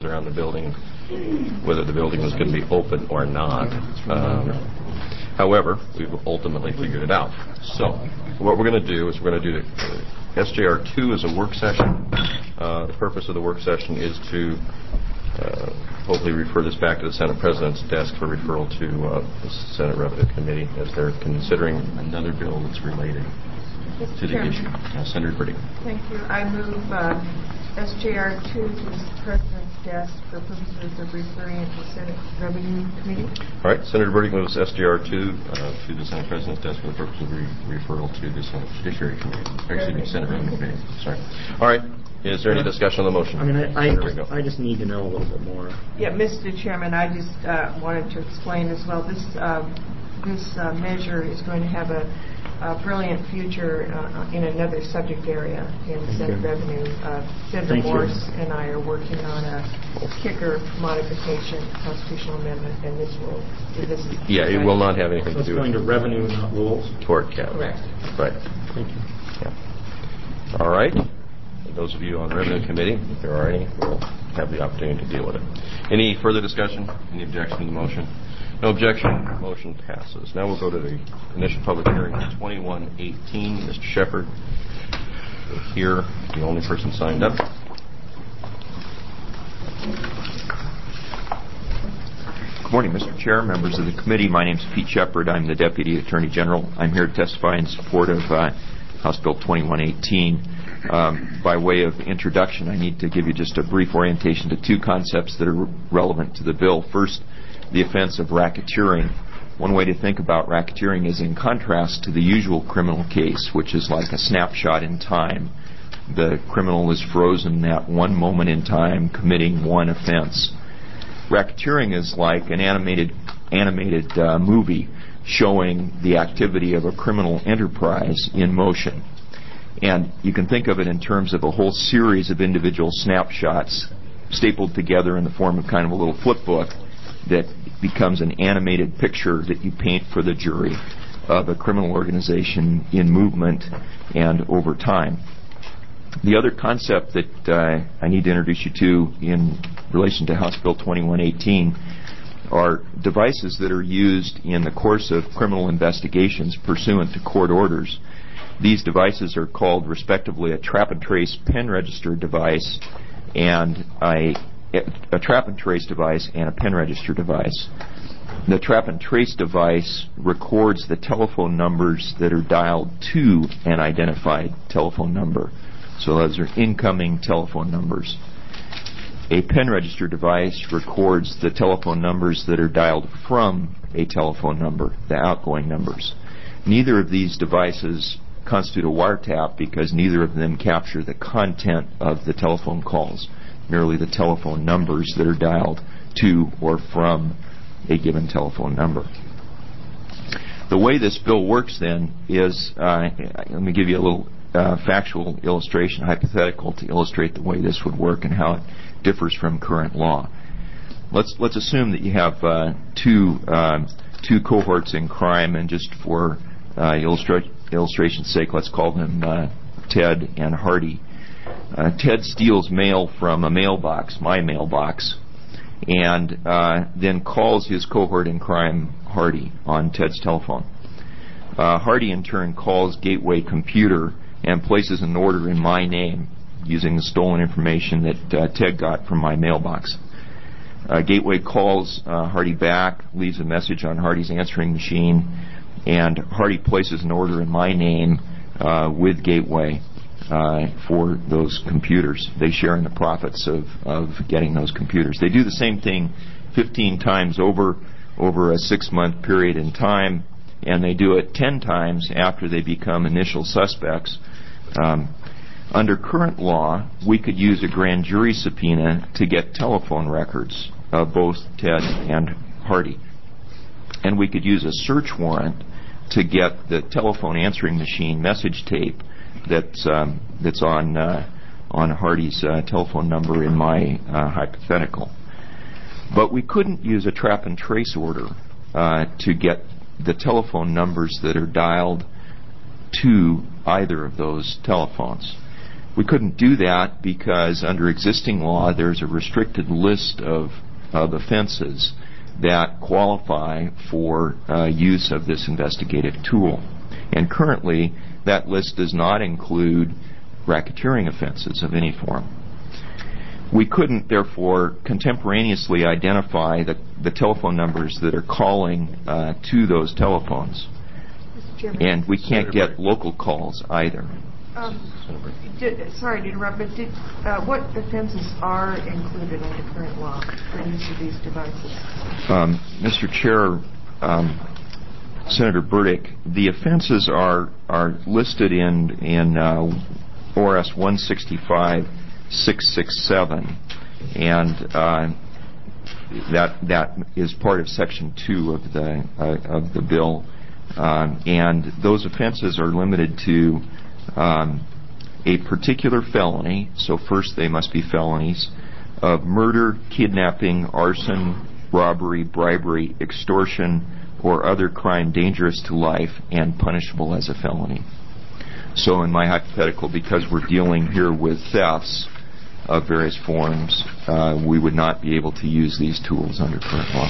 around the building, whether the building was going to be open or not. However, we've ultimately figured it out. So what we're going to do is we're going to do SJR2 as a work session. The purpose of the work session is to hopefully refer this back to the Senate President's desk for referral to the Senate Revenue Committee as they're considering another bill that's related to the issue. Senator Burdick. Thank you. I move SJR2 to the President's desk for purposes of referring it to the Senate Revenue Committee. All right. Senator Burdick moves SJR2 to the Senate President's desk for the purpose of referral to the Senate Judiciary Committee. Senate Revenue Committee. Sorry. All right. Is there any discussion on the motion? I just need to know a little bit more. Yeah, Mr. Chairman, I just wanted to explain as well. This measure is going to have a brilliant future in another subject area in Senate Revenue. Senator Morse and I are working on a kicker modification, constitutional amendment, and this will. It will not have anything to do with. It's going to revenue, not rules. Tort cap. Correct. Right. Thank you. Yeah. All right. Those of you on the Revenue Committee, if there are any, will have the opportunity to deal with it. Any further discussion? Any objection to the motion? No objection. Motion passes. Now we'll go to the initial public hearing on 2118. Mr. Shepard, here, the only person signed up. Good morning, Mr. Chair, members of the committee. My name is Pete Shepard. I'm the Deputy Attorney General. I'm here to testify in support of House Bill 2118. By way of introduction, I need to give you just a brief orientation to two concepts that are relevant to the bill. First, the offense of racketeering. One way to think about racketeering is in contrast to the usual criminal case, which is like a snapshot in time. The criminal is frozen at one moment in time, committing one offense. Racketeering is like an animated movie showing the activity of a criminal enterprise in motion. And you can think of it in terms of a whole series of individual snapshots stapled together in the form of kind of a little flip book that becomes an animated picture that you paint for the jury of a criminal organization in movement and over time. The other concept that I need to introduce you to in relation to House Bill 2118 are devices that are used in the course of criminal investigations pursuant to court orders. These devices are called, respectively, a trap and trace pen register device and a trap and trace device and a pen register device. The trap and trace device records the telephone numbers that are dialed to an identified telephone number. So those are incoming telephone numbers. A pen register device records the telephone numbers that are dialed from a telephone number, the outgoing numbers. Neither of these devices constitute a wiretap because neither of them capture the content of the telephone calls, merely the telephone numbers that are dialed to or from a given telephone number. The way this bill works then is, let me give you a little factual illustration, hypothetical, to illustrate the way this would work and how it differs from current law. Let's assume that you have two cohorts in crime, and just for illustration's sake, let's call them Ted and Hardy. Ted steals mail from a mailbox, my mailbox, and then calls his cohort in crime, Hardy, on Ted's telephone. Hardy, in turn, calls Gateway Computer and places an order in my name using the stolen information that Ted got from my mailbox. Gateway calls Hardy back, leaves a message on Hardy's answering machine, and Hardy places an order in my name with Gateway for those computers. They share in the profits of getting those computers. They do the same thing 15 times over a 6-month period in time, and they do it 10 times after they become initial suspects. Under current law, we could use a grand jury subpoena to get telephone records of both Ted and Hardy. And we could use a search warrant to get the telephone answering machine message tape that's on Hardy's telephone number in my hypothetical. But we couldn't use a trap and trace order to get the telephone numbers that are dialed to either of those telephones. We couldn't do that because under existing law there's a restricted list of offenses that qualify for use of this investigative tool. And currently that list does not include racketeering offenses of any form. We couldn't, therefore, contemporaneously identify the telephone numbers that are calling to those telephones. And we can't get local calls either. Sorry to interrupt, but what offenses are included under current law for use of these devices? Mr. Chair, Senator Burdick, the offenses are listed in ORS 165-667, and that is part of Section 2 of the bill. And those offenses are limited to a particular felony, so first they must be felonies, of murder, kidnapping, arson, robbery, bribery, extortion, or other crime dangerous to life and punishable as a felony. So in my hypothetical, because we're dealing here with thefts of various forms, we would not be able to use these tools under current law.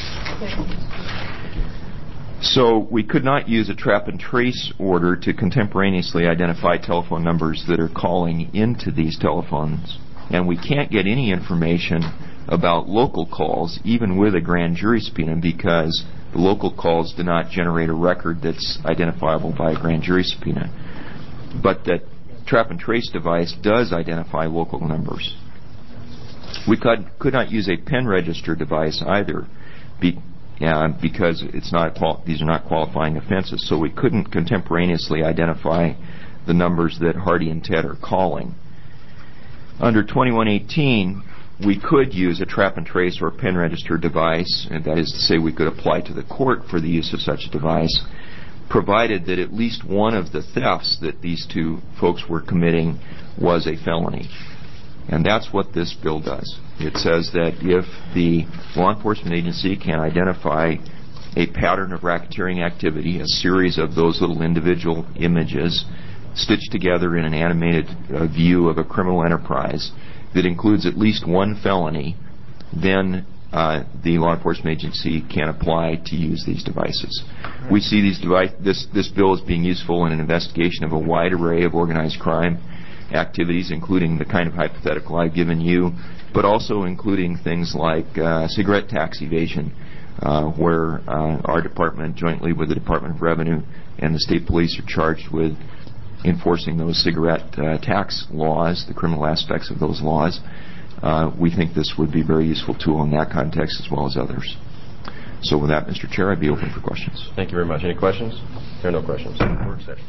So we could not use a trap and trace order to contemporaneously identify telephone numbers that are calling into these telephones. And we can't get any information about local calls, even with a grand jury subpoena, because the local calls do not generate a record that's identifiable by a grand jury subpoena. But that trap and trace device does identify local numbers. We could not use a pen register device either, because these are not qualifying offenses. So we couldn't contemporaneously identify the numbers that Hardy and Ted are calling. Under 2118, we could use a trap and trace or pen register device, and that is to say we could apply to the court for the use of such a device, provided that at least one of the thefts that these two folks were committing was a felony. And that's what this bill does. It says that if the law enforcement agency can identify a pattern of racketeering activity, a series of those little individual images stitched together in an animated view of a criminal enterprise that includes at least one felony, then the law enforcement agency can apply to use these devices. We see this bill as being useful in an investigation of a wide array of organized crime activities, including the kind of hypothetical I've given you, but also including things like cigarette tax evasion, where our department, jointly with the Department of Revenue and the state police, are charged with enforcing those cigarette tax laws, the criminal aspects of those laws. We think this would be a very useful tool in that context as well as others. So with that, Mr. Chair, I'd be open for questions. Thank you very much. Any questions? There are no questions. Work session.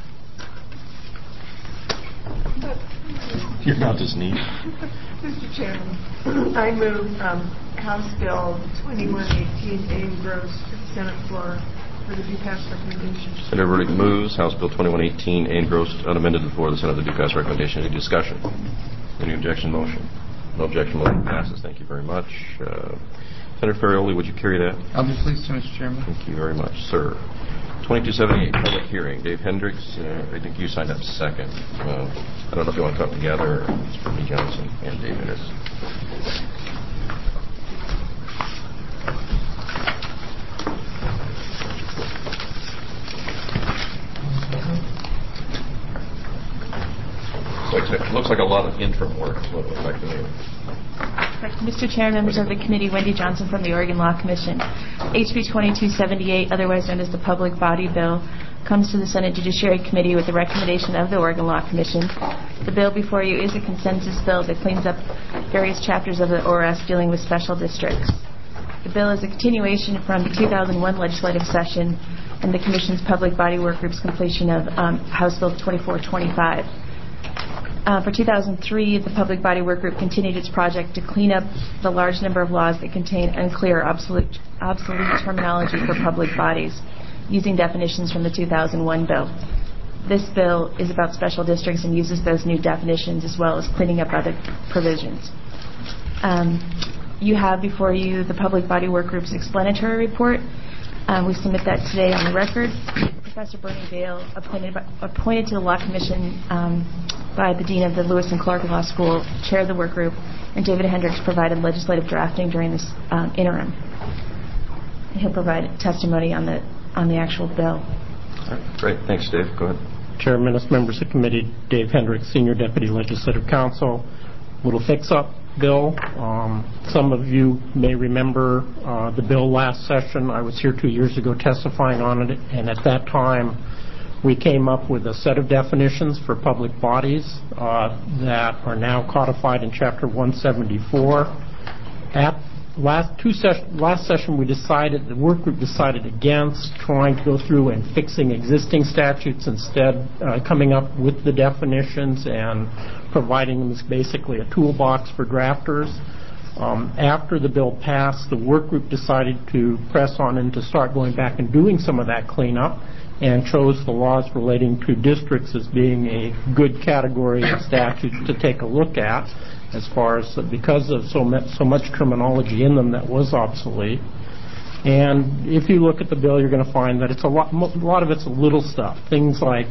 You're not as neat. Mr. Chairman, I move House Bill 2118 A engrossed to the Senate floor for the due pass recommendation. Senator Burdick moves House Bill 2118 A engrossed unamended to the floor of the Senate with the due pass recommendation. Any discussion? Any objection motion? No objection motion passes. Thank you very much. Senator Ferrioli, would you carry that? I'll be pleased to, Mr. Chairman. Thank you very much, sir. 2278, public hearing. Dave Hendricks, I think you signed up second. I don't know if you want to come together, or it's Bernie Johnson and Dave Hendricks. Looks like a lot of interim work is what it looks like to me. Mr. Chair, members of the committee, Wendy Johnson from the Oregon Law Commission. HB 2278, otherwise known as the Public Body Bill, comes to the Senate Judiciary Committee with the recommendation of the Oregon Law Commission. The bill before you is a consensus bill that cleans up various chapters of the ORS dealing with special districts. The bill is a continuation from the 2001 legislative session and the Commission's Public Body Work Group's completion of House Bill 2425. For 2003, the Public Body Work Group continued its project to clean up the large number of laws that contain unclear, obsolete terminology for public bodies, using definitions from the 2001 bill. This bill is about special districts and uses those new definitions as well as cleaning up other provisions. You have before you the Public Body Work Group's explanatory report. We submit that today on the record. Professor Bernie Vail, appointed to the Law Commission by the Dean of the Lewis and Clark Law School, chaired the work group, and David Hendricks provided legislative drafting during this interim. He'll provide testimony on the actual bill. All right, great. Thanks, Dave. Go ahead. Chairman, members of the committee, Dave Hendricks, Senior Deputy Legislative Counsel. Little fix-up bill. Some of you may remember the bill last session. I was here 2 years ago testifying on it, and at that time we came up with a set of definitions for public bodies that are now codified in Chapter 174. At last session, the work group decided against trying to go through and fixing existing statutes, instead coming up with the definitions and providing them as basically a toolbox for drafters. After the bill passed, the work group decided to press on and to start going back and doing some of that cleanup, and chose the laws relating to districts as being a good category of statutes to take a look at, as far as because of so much terminology in them that was obsolete. And if you look at the bill, you're going to find that it's a lot of it's little stuff, things like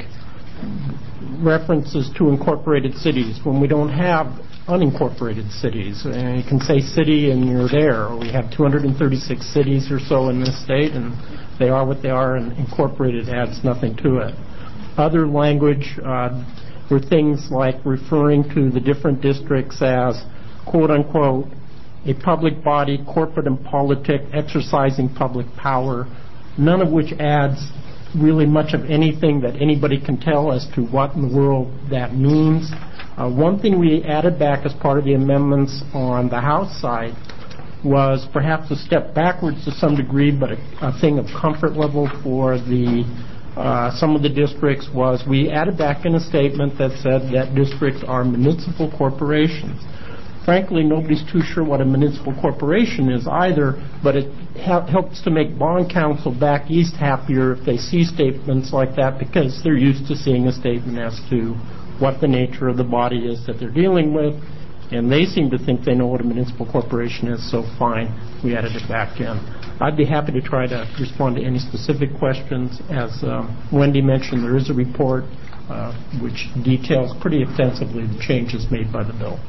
references to incorporated cities when we don't have unincorporated cities. And you can say city and you're there. We have 236 cities or so in this state, and they are what they are, and incorporated adds nothing to it. Other language were things like referring to the different districts as, quote unquote, a public body, corporate and politic, exercising public power, none of which adds really much of anything that anybody can tell as to what in the world that means. One thing we added back as part of the amendments on the House side was perhaps a step backwards to some degree, but a thing of comfort level for some of the districts was we added back in a statement that said that districts are municipal corporations. Frankly, nobody's too sure what a municipal corporation is either, but it helps to make bond counsel back east happier if they see statements like that, because they're used to seeing a statement as to what the nature of the body is that they're dealing with, and they seem to think they know what a municipal corporation is, so fine, we added it back in. I'd be happy to try to respond to any specific questions. As Wendy mentioned, there is a report which details pretty extensively the changes made by the bill.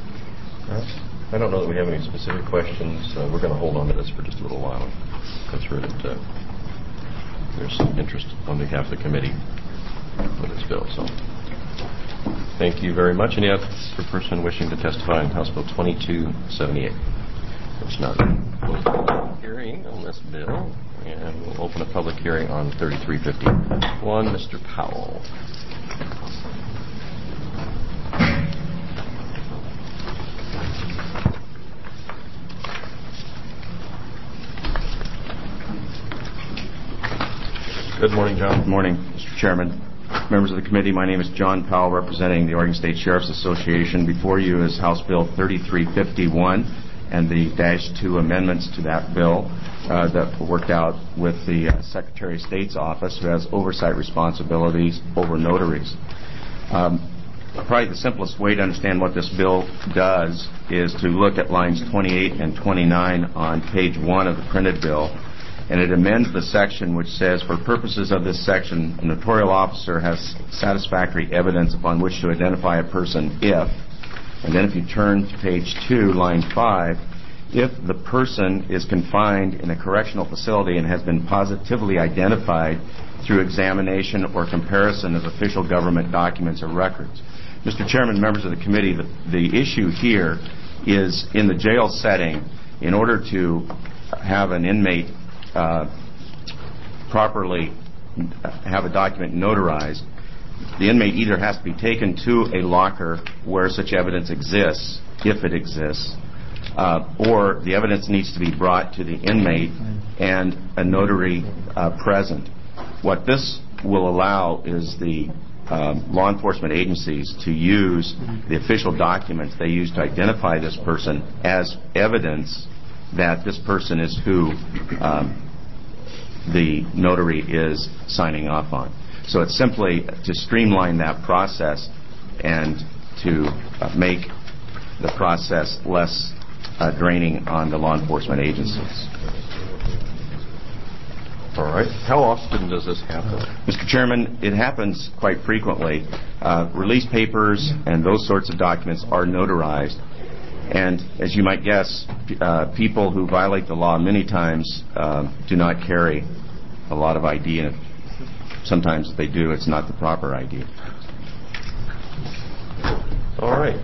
I don't know that we have any specific questions. We're going to hold on to this for just a little while and go through it. There's some interest on behalf of the committee with this bill. So, thank you very much. Any other person wishing to testify on House Bill 2278? There's not. We'll close the hearing on this bill, and we'll open a public hearing on 3351. Mr. Powell. Good morning, John. Good morning, Mr. Chairman. Members of the committee, my name is John Powell, representing the Oregon State Sheriff's Association. Before you is House Bill 3351 and the -2 amendments to that bill that were worked out with the Secretary of State's office, who has oversight responsibilities over notaries. Probably the simplest way to understand what this bill does is to look at lines 28 and 29 on page 1 of the printed bill. And it amends the section which says, for purposes of this section, a notarial officer has satisfactory evidence upon which to identify a person if, and then if you turn to page 2, line 5, if the person is confined in a correctional facility and has been positively identified through examination or comparison of official government documents or records. Mr. Chairman, members of the committee, the issue here is in the jail setting, in order to have an inmate properly have a document notarized, the inmate either has to be taken to a locker where such evidence exists, if it exists, or the evidence needs to be brought to the inmate and a notary present. What this will allow is the law enforcement agencies to use the official documents they use to identify this person as evidence that this person is who the notary is signing off on. So it's simply to streamline that process and to make the process less draining on the law enforcement agencies. All right. How often does this happen? Mr. Chairman, it happens quite frequently. Release papers and those sorts of documents are notarized. And as you might guess, people who violate the law many times do not carry a lot of ID. And sometimes if they do, it's not the proper ID. All right.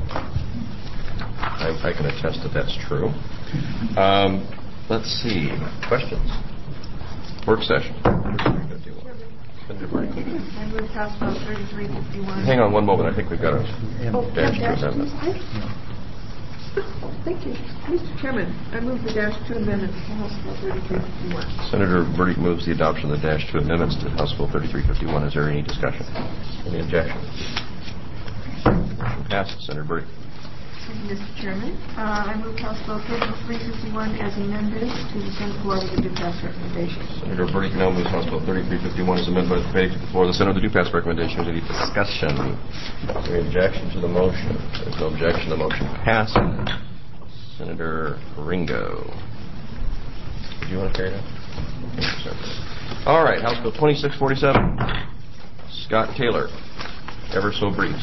I can attest that that's true. Let's see. Questions? Work session. Senator Burke. I move House Bill 3351. Hang on one moment. I think we've got a dash dash to amendment. Thank you. Mr. Chairman, I move the Dash 2 amendment to House Bill 3351. Senator Burdick moves the adoption of the Dash 2 amendments to House Bill 3351. Is there any discussion? Any objection? Motion passes. Senator Burdick. Thank you, Mr. Chairman. I move House Bill 3351 as amended to the Senate floor with a due pass recommendation. Senator Burdick now moves House Bill 3351 as amended by the committee to the floor of the Senate with a due pass recommendation. Is there any discussion? Is there any objection to the motion? There's no objection. The motion passes. Senator Ringo. Do you want to carry it out? All right. House Bill 2647. Scott Taylor. Ever so brief.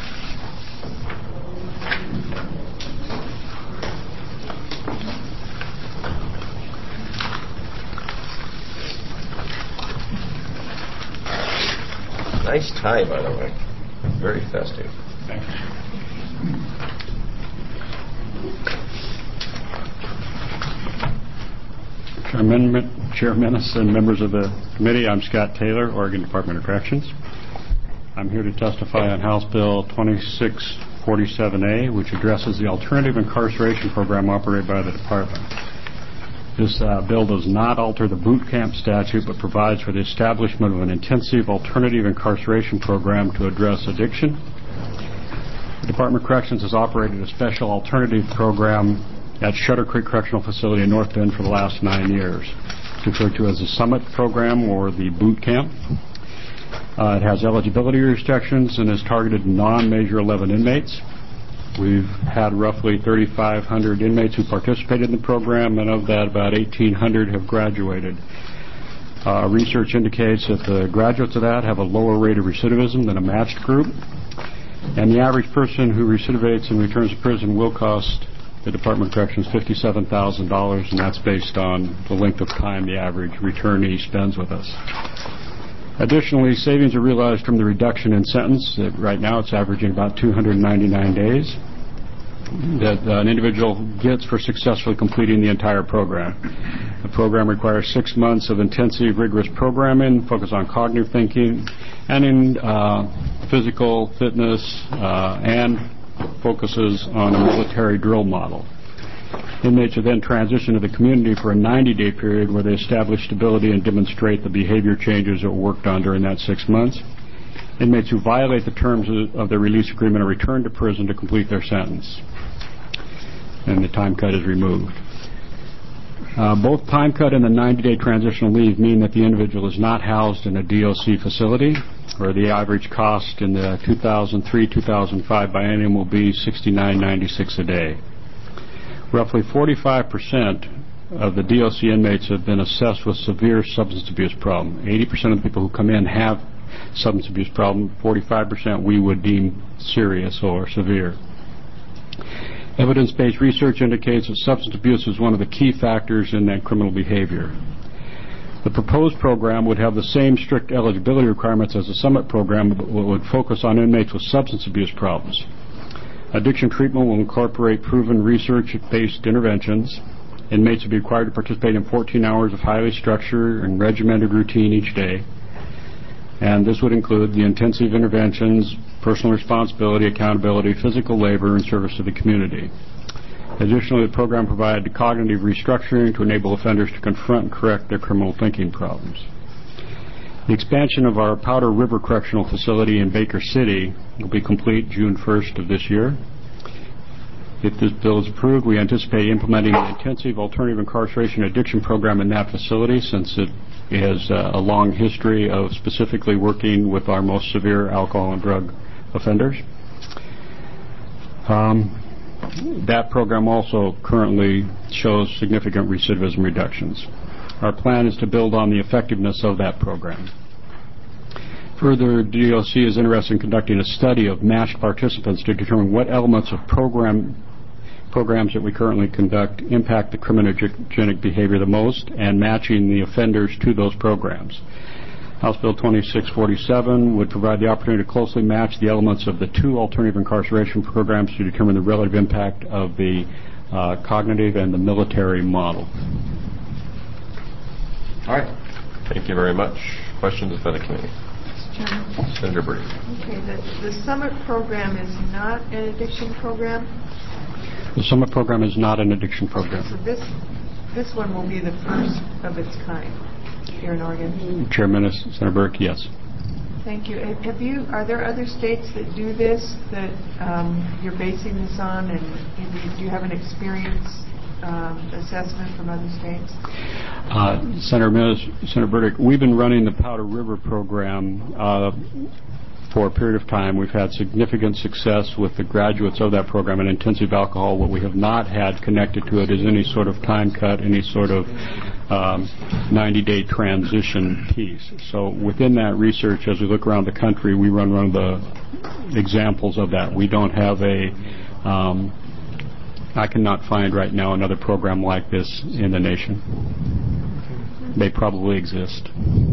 Nice tie, by the way. Very festive. Thanks. Chairman and members of the committee, I'm Scott Taylor, Oregon Department of Corrections. I'm here to testify on House Bill 2647A, which addresses the alternative incarceration program operated by the department. This bill does not alter the boot camp statute, but provides for the establishment of an intensive alternative incarceration program to address addiction. The Department of Corrections has operated a special alternative program at Shutter Creek Correctional Facility in North Bend for the last 9 years. It's referred to as the Summit Program or the Boot Camp. It has eligibility restrictions and is targeted non-Measure 11 inmates. We've had roughly 3,500 inmates who participated in the program, and of that, about 1,800 have graduated. Research indicates that the graduates of that have a lower rate of recidivism than a matched group, and the average person who recidivates and returns to prison will cost the Department of Corrections $57,000, and that's based on the length of time the average returnee spends with us. Additionally, savings are realized from the reduction in sentence. Right now it's averaging about 299 days that an individual gets for successfully completing the entire program. The program requires 6 months of intensive, rigorous programming, focus on cognitive thinking, and in physical fitness, and focuses on a military drill model. Inmates are then transitioned to the community for a 90-day period where they establish stability and demonstrate the behavior changes that were worked on during that 6 months. Inmates who violate the terms of their release agreement are returned to prison to complete their sentence, and the time cut is removed. Both time cut and the 90-day transitional leave mean that the individual is not housed in a DOC facility, where the average cost in the 2003-2005 biennium will be $69.96 a day. Roughly 45% of the DOC inmates have been assessed with severe substance abuse problem. 80% of the people who come in have substance abuse problem. 45% we would deem serious or severe. Evidence-based research indicates that substance abuse is one of the key factors in that criminal behavior. The proposed program would have the same strict eligibility requirements as the Summit program, but would focus on inmates with substance abuse problems. Addiction treatment will incorporate proven research-based interventions. Inmates will be required to participate in 14 hours of highly structured and regimented routine each day. And this would include the intensive interventions, personal responsibility, accountability, physical labor, and service to the community. Additionally, the program provided cognitive restructuring to enable offenders to confront and correct their criminal thinking problems. The expansion of our Powder River Correctional Facility in Baker City will be complete June 1st of this year. If this bill is approved, we anticipate implementing an intensive alternative incarceration addiction program in that facility, since it has a long history of specifically working with our most severe alcohol and drug offenders. That program also currently shows significant recidivism reductions. Our plan is to build on the effectiveness of that program. Further, DOC is interested in conducting a study of matched participants to determine what elements of programs that we currently conduct impact the criminogenic behavior the most and matching the offenders to those programs. House Bill 2647 would provide the opportunity to closely match the elements of the two alternative incarceration programs to determine the relative impact of the cognitive and the military model. All right. Thank you very much. Questions by the committee? Senator Brady. Okay, the Summit program is not an addiction program? The Summit program is not an addiction program. So this one will be the first of its kind here in Oregon? Chairman, Senator Burke, yes. Thank you. Are there other states that do this that you're basing this on, and do you have an experience assessment from other states? Senator Burdick, we've been running the Powder River program for a period of time. We've had significant success with the graduates of that program in intensive alcohol. What we have not had connected to it is any sort of time cut, any sort of 90-day transition piece. So within that research, as we look around the country, we run one of the examples of that. We don't have I cannot find right now another program like this in the nation. They probably exist.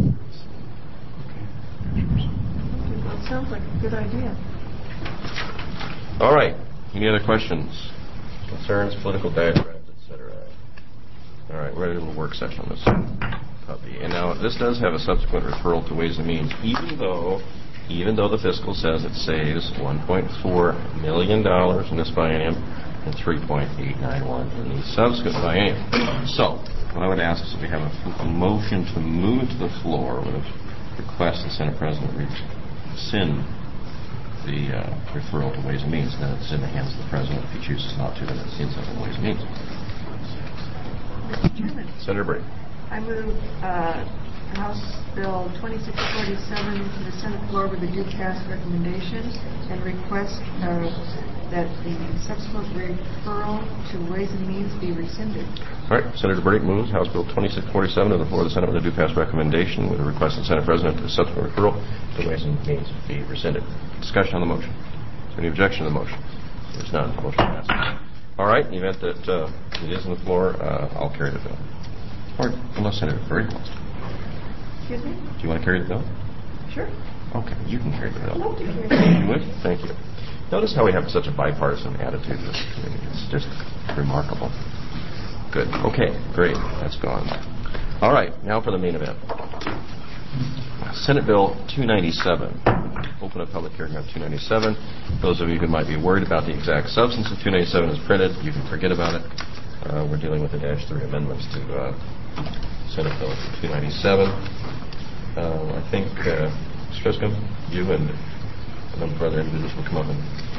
Well, it sounds like a good idea. All right. Any other questions, concerns, political diatribes, etc.? All right. We're ready to do a work session on this puppy. And now this does have a subsequent referral to Ways and Means, even though the fiscal says it saves $1.4 million in this biennium and $3.891 in the subsequent biennium. So, what I would ask is if we have a motion to move to the floor with a request the Senate President rescind the referral to Ways and Means. Then it's in the hands of the President. If he chooses not to, then it's inside of Ways and Means. Mr. Chairman. Senator Brady. I move House Bill 2647 to the Senate floor with a due pass recommendation and request that the subsequent referral to Ways and Means be rescinded. All right. Senator Brady moves House Bill 2647 to the floor of the Senate with a due pass recommendation with a request of the Senate President that the subsequent referral to Ways and Means be rescinded. Discussion on the motion. Is there any objection to the motion? There's none. The motion passes. All right. In the event that it is on the floor, I'll carry the bill. Or unless Senator Brady wants to. Excuse me? Do you want to carry the bill? Sure. Okay. You can carry the bill. I'd love to carry the bill. You would? Thank you. Notice how we have such a bipartisan attitude in this committee. It's just remarkable. Good. Okay, great. That's gone. All right, now for the main event. Senate Bill 297. Open a public hearing on 297. Those of you who might be worried about the exact substance of 297 is printed. You can forget about it. We're dealing with the -3 amendments to Senate Bill 297. I think, Mr. Fiscom, you and a number of other individuals will come up and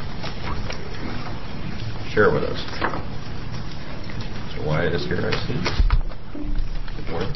share with us. So Wyatt is here, I see. Good morning.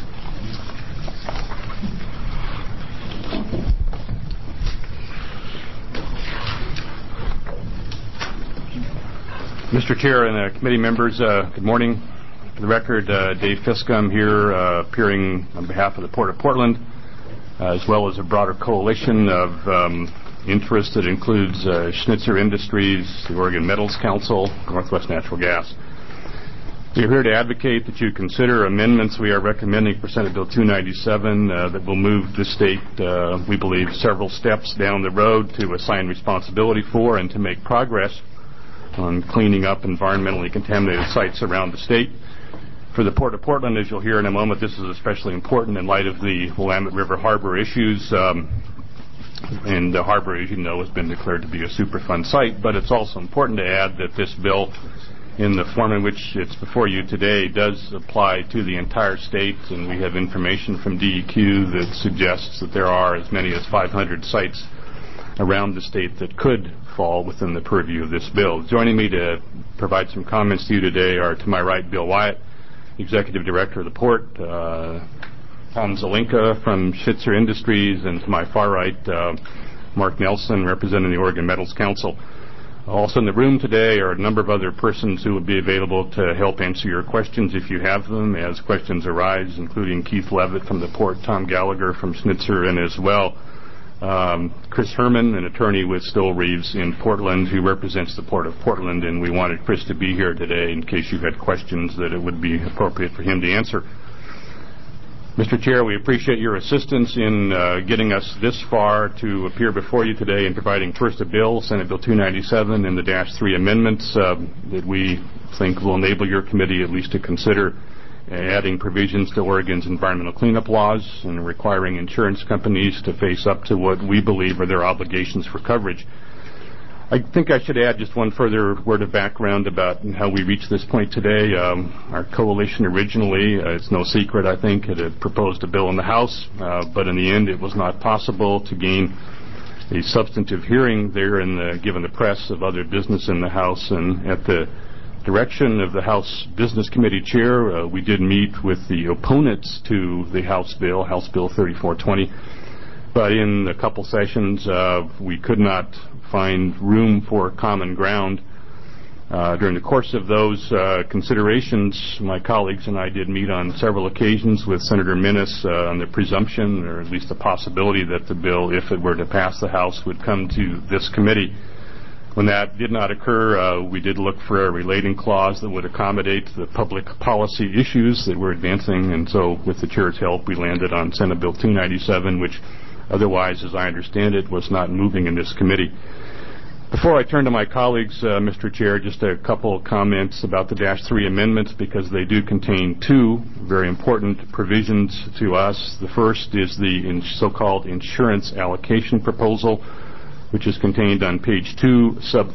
Mr. Chair and committee members, good morning. For the record, Dave Fiscom here, appearing on behalf of the Port of Portland, as well as a broader coalition of interest that includes Schnitzer Industries, the Oregon Metals Council, Northwest Natural Gas. We are here to advocate that you consider amendments we are recommending for Senate Bill 297 that will move the state, we believe, several steps down the road to assign responsibility for and to make progress on cleaning up environmentally contaminated sites around the state. For the Port of Portland, as you'll hear in a moment, this is especially important in light of the Willamette River Harbor issues. And the harbor, as you know, has been declared to be a Superfund site, but it's also important to add that this bill, in the form in which it's before you today, does apply to the entire state, and we have information from DEQ that suggests that there are as many as 500 sites around the state that could fall within the purview of this bill. Joining me to provide some comments to you today are, to my right, Bill Wyatt, Executive Director of the Port, Tom Zelinka from Schnitzer Industries, and to my far right, Mark Nelson, representing the Oregon Metals Council. Also in the room today are a number of other persons who will be available to help answer your questions if you have them as questions arise, including Keith Levitt from the Port, Tom Gallagher from Schnitzer, and as well Chris Herman, an attorney with Stoll Reeves in Portland, who represents the Port of Portland, and we wanted Chris to be here today in case you had questions that it would be appropriate for him to answer. Mr. Chair, we appreciate your assistance in getting us this far to appear before you today and providing first a bill, Senate Bill 297, and the -3 amendments that we think will enable your committee at least to consider adding provisions to Oregon's environmental cleanup laws and requiring insurance companies to face up to what we believe are their obligations for coverage. I think I should add just one further word of background about how we reached this point today. Our coalition originally, it's no secret, I think, it had proposed a bill in the House, but in the end it was not possible to gain a substantive hearing there given the press of other business in the House. And at the direction of the House Business Committee Chair, we did meet with the opponents to the House Bill 3420. But in a couple sessions, we could not find room for common ground. During the course of those considerations, my colleagues and I did meet on several occasions with Senator Minnis on the presumption, or at least the possibility, that the bill, if it were to pass the House, would come to this committee. When that did not occur, we did look for a relating clause that would accommodate the public policy issues that we're advancing, and so with the Chair's help, we landed on Senate Bill 297, which otherwise, as I understand it, was not moving in this committee. Before I turn to my colleagues, Mr. Chair, just a couple comments about the -3 amendments, because they do contain two very important provisions to us. The first is the so-called insurance allocation proposal, which is contained on page 2,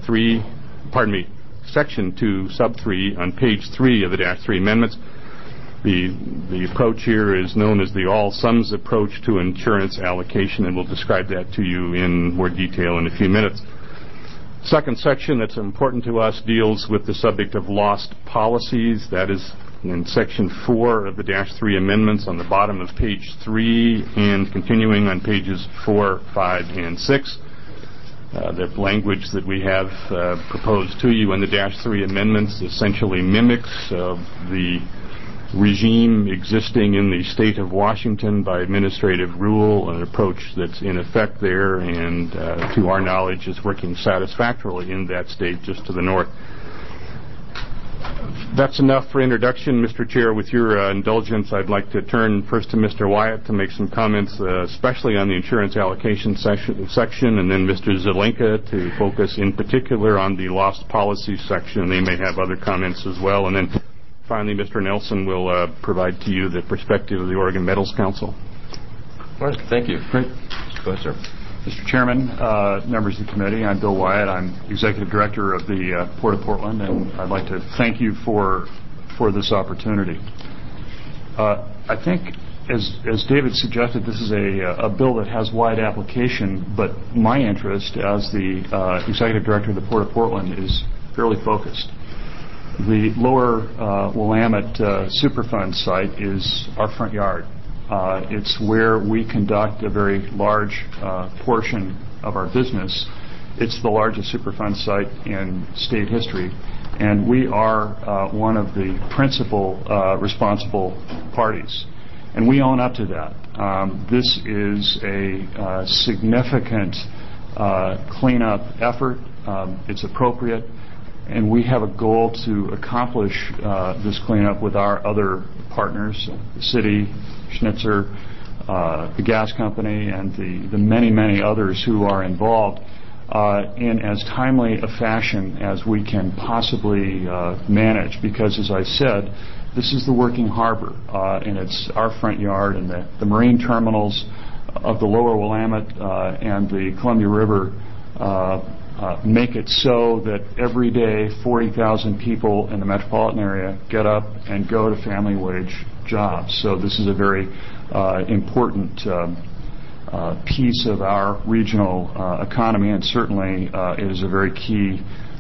section 2, sub 3, on page 3 of the -3 amendments. The approach here is known as the all-sums approach to insurance allocation, and we'll describe that to you in more detail in a few minutes. Second section that's important to us deals with the subject of lost policies. That is in section 4 of the -3 amendments on the bottom of page 3 and continuing on pages 4, 5, and 6. The language that we have proposed to you in the -3 amendments essentially mimics the regime existing in the state of Washington by administrative rule, an approach that's in effect there and, to our knowledge, is working satisfactorily in that state just to the north. That's enough for introduction, Mr. Chair. With your indulgence, I'd like to turn first to Mr. Wyatt to make some comments, especially on the insurance allocation section, and then Mr. Zelenka to focus in particular on the lost policy section. They may have other comments as well. And then finally, Mr. Nelson will provide to you the perspective of the Oregon Metals Council. All right, thank you. Great. Go ahead, sir. Mr. Chairman, members of the committee, I'm Bill Wyatt. I'm Executive Director of the Port of Portland, and I'd like to thank you for this opportunity. I think, as David suggested, this is a bill that has wide application, but my interest as the Executive Director of the Port of Portland is fairly focused. The lower Willamette Superfund site is our front yard. It's where we conduct a very large portion of our business. It's the largest Superfund site in state history, and we are one of the principal responsible parties. And we own up to that. This is a significant cleanup effort. It's appropriate. And we have a goal to accomplish this cleanup with our other partners, the city, Schnitzer, the gas company, and the many, many others who are involved in as timely a fashion as we can possibly manage. Because, as I said, this is the working harbor, and it's our front yard, and the marine terminals of the lower Willamette and the Columbia River make it so that every day 40,000 people in the metropolitan area get up and go to family wage jobs. So this is a very important piece of our regional economy, and certainly it is a very key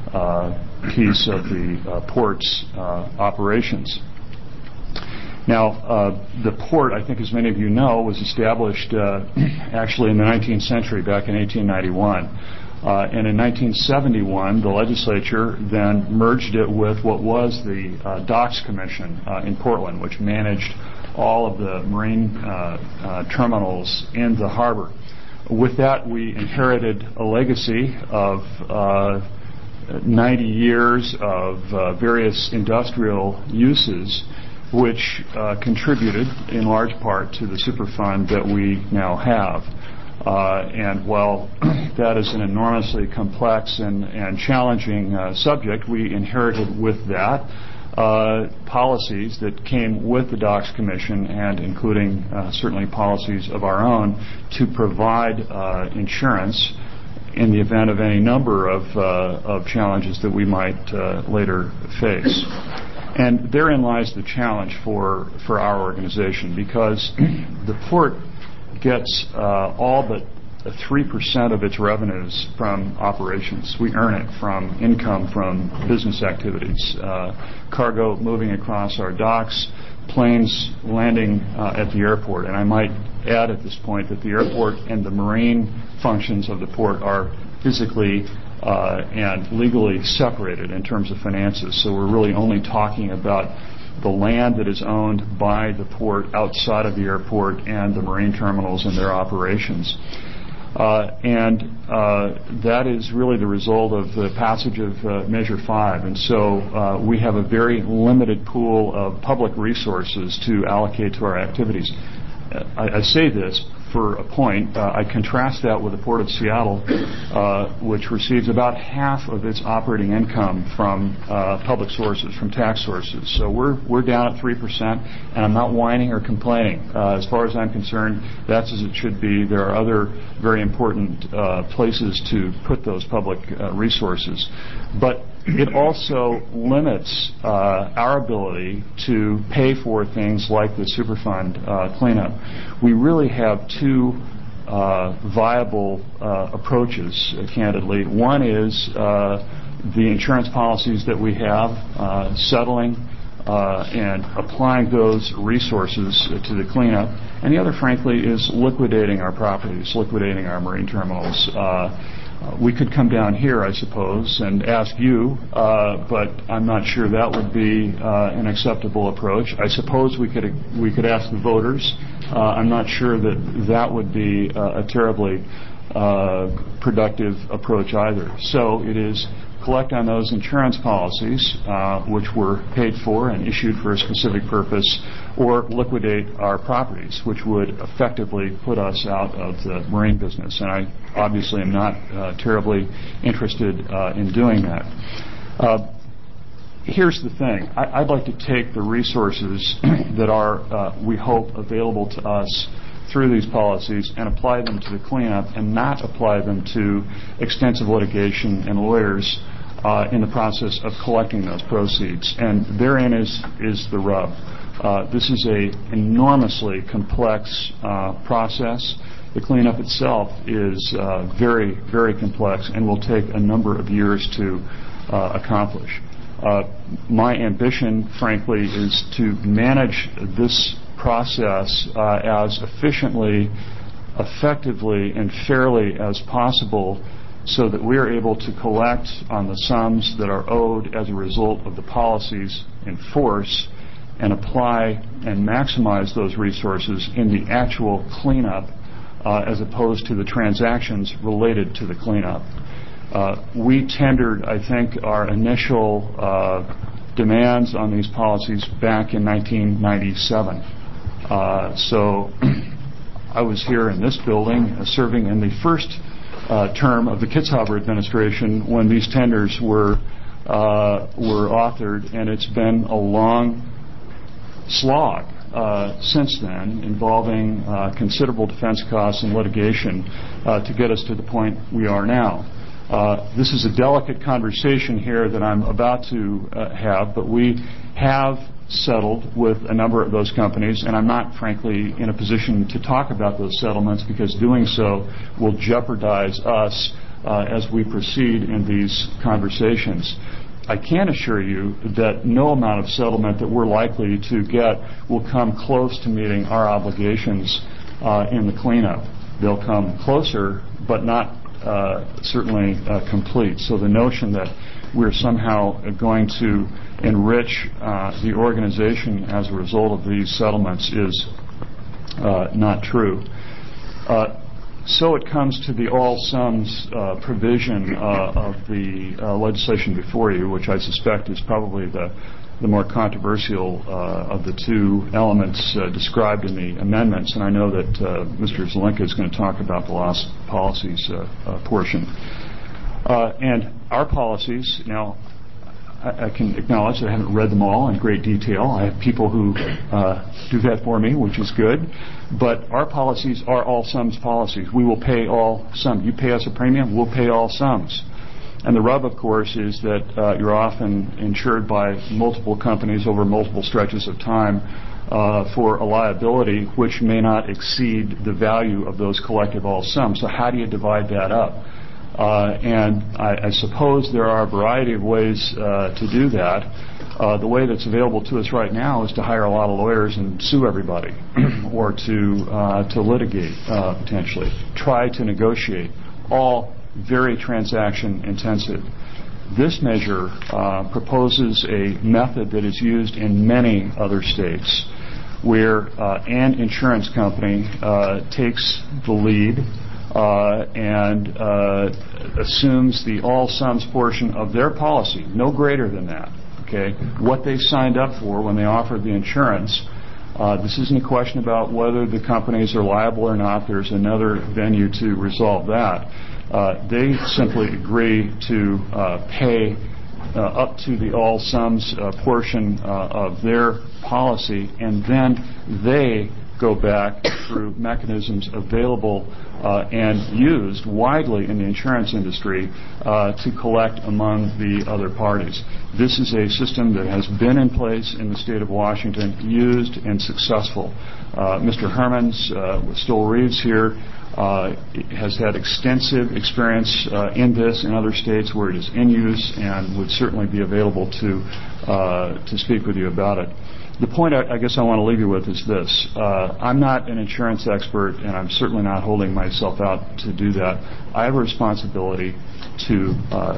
piece of the port's operations. Now, the port, I think as many of you know, was established actually in the 19th century, back in 1891. And in 1971, the legislature then merged it with what was the Docks Commission in Portland, which managed all of the marine terminals in the harbor. With that, we inherited a legacy of 90 years of various industrial uses, which contributed in large part to the Superfund that we now have. And while that is an enormously complex and challenging subject, we inherited with that policies that came with the Docks Commission, and including certainly policies of our own to provide insurance in the event of any number of challenges that we might later face. And therein lies the challenge for our organization, because the port gets all but 3% of its revenues from operations. We earn it from income from business activities, cargo moving across our docks, planes landing at the airport. And I might add at this point that the airport and the marine functions of the port are physically and legally separated in terms of finances. So we're really only talking about the land that is owned by the port outside of the airport and the marine terminals and their operations. That is really the result of the passage of Measure 5. And so we have a very limited pool of public resources to allocate to our activities. I say this for a point. I contrast that with the Port of Seattle, which receives about half of its operating income from public sources, from tax sources. So we're down at 3%, and I'm not whining or complaining. As far as I'm concerned, that's as it should be. There are other very important places to put those public resources. But it also limits our ability to pay for things like the Superfund cleanup. We really have two viable approaches, candidly. One is the insurance policies that we have, settling and applying those resources to the cleanup. And the other, frankly, is liquidating our properties, liquidating our marine terminals. We could come down here, I suppose, and ask you, but I'm not sure that would be an acceptable approach. I suppose we could ask the voters. I'm not sure that would be a terribly productive approach either. So it is collect on those insurance policies, which were paid for and issued for a specific purpose, or liquidate our properties, which would effectively put us out of the marine business. And I obviously am not terribly interested in doing that. Here's the thing. I'd like to take the resources that are, we hope, available to us through these policies and apply them to the cleanup, and not apply them to extensive litigation and lawyers in the process of collecting those proceeds. And therein is the rub. This is an enormously complex process. The cleanup itself is very, very complex and will take a number of years to accomplish. My ambition, frankly, is to manage this process as efficiently, effectively, and fairly as possible, so that we are able to collect on the sums that are owed as a result of the policies in force, and apply and maximize those resources in the actual cleanup, as opposed to the transactions related to the cleanup. We tendered, I think, our initial demands on these policies back in 1997. So I was here in this building serving in the first term of the Kitzhaber administration when these tenders were authored, and it's been a long slog since then, involving considerable defense costs and litigation to get us to the point we are now. This is a delicate conversation here that I'm about to have, but we have settled with a number of those companies, and I'm not, frankly, in a position to talk about those settlements, because doing so will jeopardize us as we proceed in these conversations. I can assure you that no amount of settlement that we're likely to get will come close to meeting our obligations in the cleanup. They'll come closer, but not certainly complete. So the notion that we're somehow going to enrich the organization as a result of these settlements is not true. So it comes to the all sums provision of the legislation before you, which I suspect is probably the more controversial of the two elements described in the amendments. And I know that Mr. Zelenka is going to talk about the lost policies portion. And our policies, now, I can acknowledge that I haven't read them all in great detail. I have people who do that for me, which is good. But our policies are all sums policies. We will pay all sums. You pay us a premium, we'll pay all sums. And the rub, of course, is that you're often insured by multiple companies over multiple stretches of time for a liability which may not exceed the value of those collective all sums. So how do you divide that up? And I suppose there are a variety of ways to do that. The way that's available to us right now is to hire a lot of lawyers and sue everybody or to litigate potentially, try to negotiate, all very transaction intensive. This measure proposes a method that is used in many other states where an insurance company takes the lead and assumes the all sums portion of their policy, no greater than that. Okay, what they signed up for when they offered the insurance. This isn't a question about whether the companies are liable or not. There's another venue to resolve that. They simply agree to pay up to the all sums portion of their policy, and then they go back through mechanisms available and used widely in the insurance industry to collect among the other parties. This is a system that has been in place in the state of Washington, used and successful. Mr. Hermans with Stoll Reeves here has had extensive experience in this in other states where it is in use and would certainly be available to speak with you about it. The point I guess I want to leave you with is this. I'm not an insurance expert, and I'm certainly not holding myself out to do that. I have a responsibility to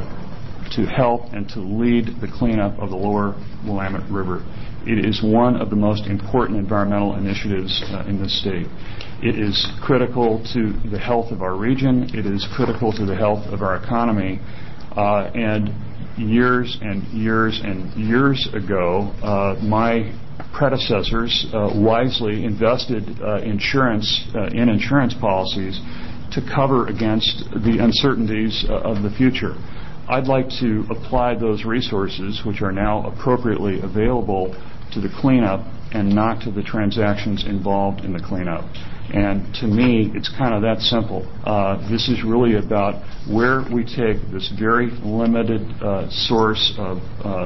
help and to lead the cleanup of the lower Willamette River. It is one of the most important environmental initiatives in this state. It is critical to the health of our region. It is critical to the health of our economy. And years and years and years ago, my predecessors wisely invested in insurance policies to cover against the uncertainties of the future. I'd like to apply those resources, which are now appropriately available, to the cleanup and not to the transactions involved in the cleanup. And to me, it's kind of that simple. This is really about where we take this very limited source of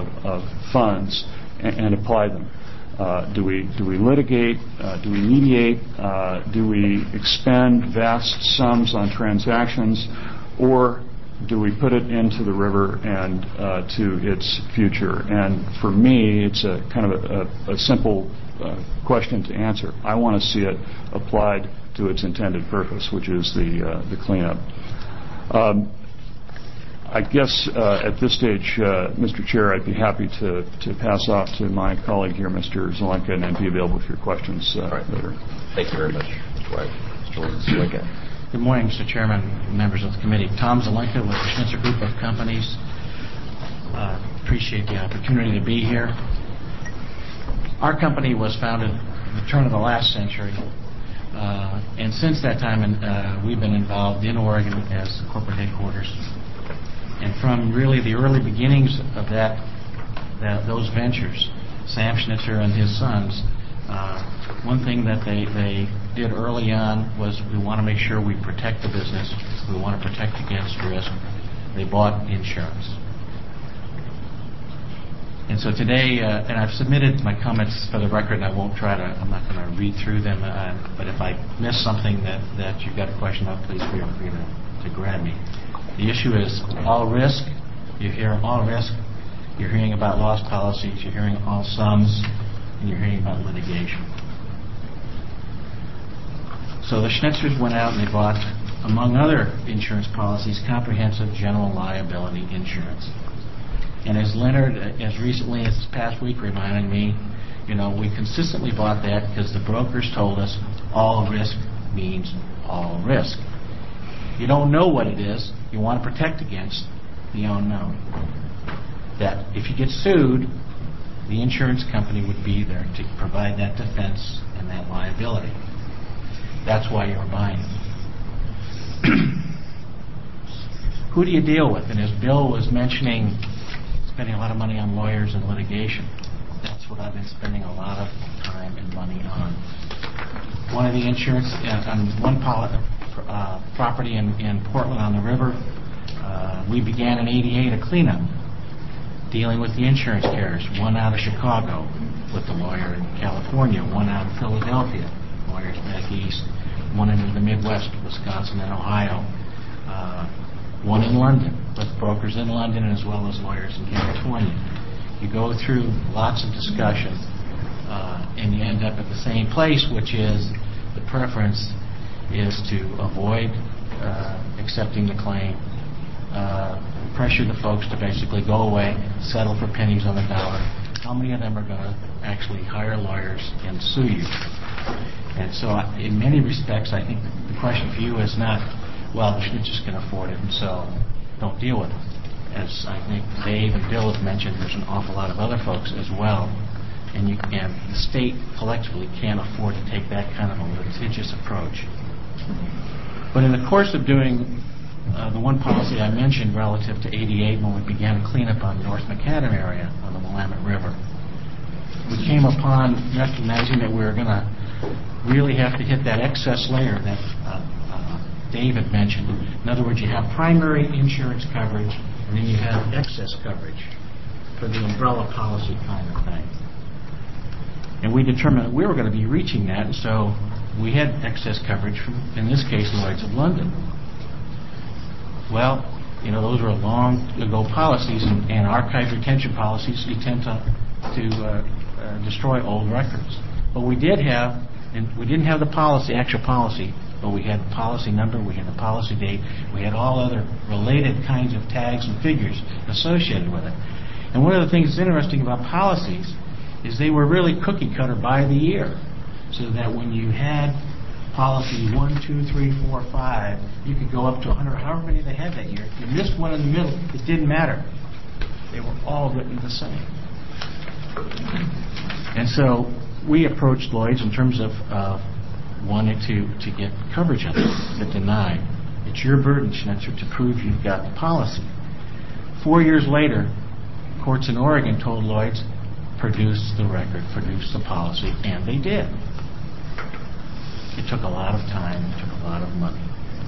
funds and apply them. Do we litigate? Do we mediate? Do we expend vast sums on transactions? Or do we put it into the river and to its future? And for me, it's a kind of a simple question to answer. I want to see it applied to its intended purpose, which is the cleanup. I guess at this stage, Mr. Chair, I'd be happy to pass off to my colleague here, Mr. Zelenka, and be available for your questions later. Thank you very much, Mr. White. Mr. Zelenka. Good morning, Mr. Chairman, members of the committee. Tom Zelenka with the Schnitzer Group of Companies. Appreciate the opportunity to be here. Our company was founded at the turn of the last century, and since that time we've been involved in Oregon as corporate headquarters. And from really the early beginnings of those ventures, Sam Schnitzer and his sons, one thing that they did early on was we want to make sure we protect the business. We want to protect against risk. They bought insurance. And so today, and I've submitted my comments for the record, and I'm not going to read through them, but if I miss something that you've got a question of, please feel free to grab me. The issue is all risk. You're hearing all risk. You're hearing about lost policies. You're hearing all sums. And you're hearing about litigation. So the Schnitzers went out and they bought among other insurance policies, comprehensive general liability insurance. And as Leonard, as recently as this past week, reminded me, we consistently bought that because the brokers told us all risk means all risk. You don't know what it is. You want to protect against the unknown. That if you get sued, the insurance company would be there to provide that defense and that liability. That's why you're buying it. Who do you deal with? And as Bill was mentioning, spending a lot of money on lawyers and litigation. That's what I've been spending a lot of time and money on. One of the insurance, on one property in Portland on the river, we began in '88 a cleanup, dealing with the insurance carriers. One out of Chicago with the lawyer in California, one out of Philadelphia, lawyers back east, one in the Midwest, Wisconsin and Ohio, one in London with brokers in London as well as lawyers in California. You go through lots of discussion and you end up at the same place, which is the preference is to avoid accepting the claim, pressure the folks to basically go away, settle for pennies on the dollar. How many of them are going to actually hire lawyers and sue you? And so in many respects, I think the question for you is not, well, you're just going to afford it, and so don't deal with it. As I think Dave and Bill have mentioned, there's an awful lot of other folks as well, and the state collectively can't afford to take that kind of a litigious approach. But in the course of doing the one policy I mentioned relative to '88, when we began a cleanup on the North Macadam area on the Willamette River, we came upon recognizing that we were going to really have to hit that excess layer that Dave had mentioned. In other words, you have primary insurance coverage, and then you have excess coverage for the umbrella policy kind of thing. And we determined that we were going to be reaching that, and so we had excess coverage from, in this case, Lloyd's of London. Well, those were long ago policies, and archive retention policies, you tend to destroy old records. But we did have, and we didn't have the actual policy, but we had the policy number, we had the policy date, we had all other related kinds of tags and figures associated with it. And one of the things that's interesting about policies is they were really cookie cutter by the year, so that when you had policy 1, 2, 3, 4, 5, you could go up to 100, however many they had that year. If you missed one in the middle, it didn't matter. They were all written the same. And so we approached Lloyd's in terms of wanting to get coverage on it, but denied. It's your burden, Schnitzer, to prove you've got the policy. 4 years later, courts in Oregon told Lloyd's, produce the record, produce the policy, and they did. It took a lot of time, it took a lot of money.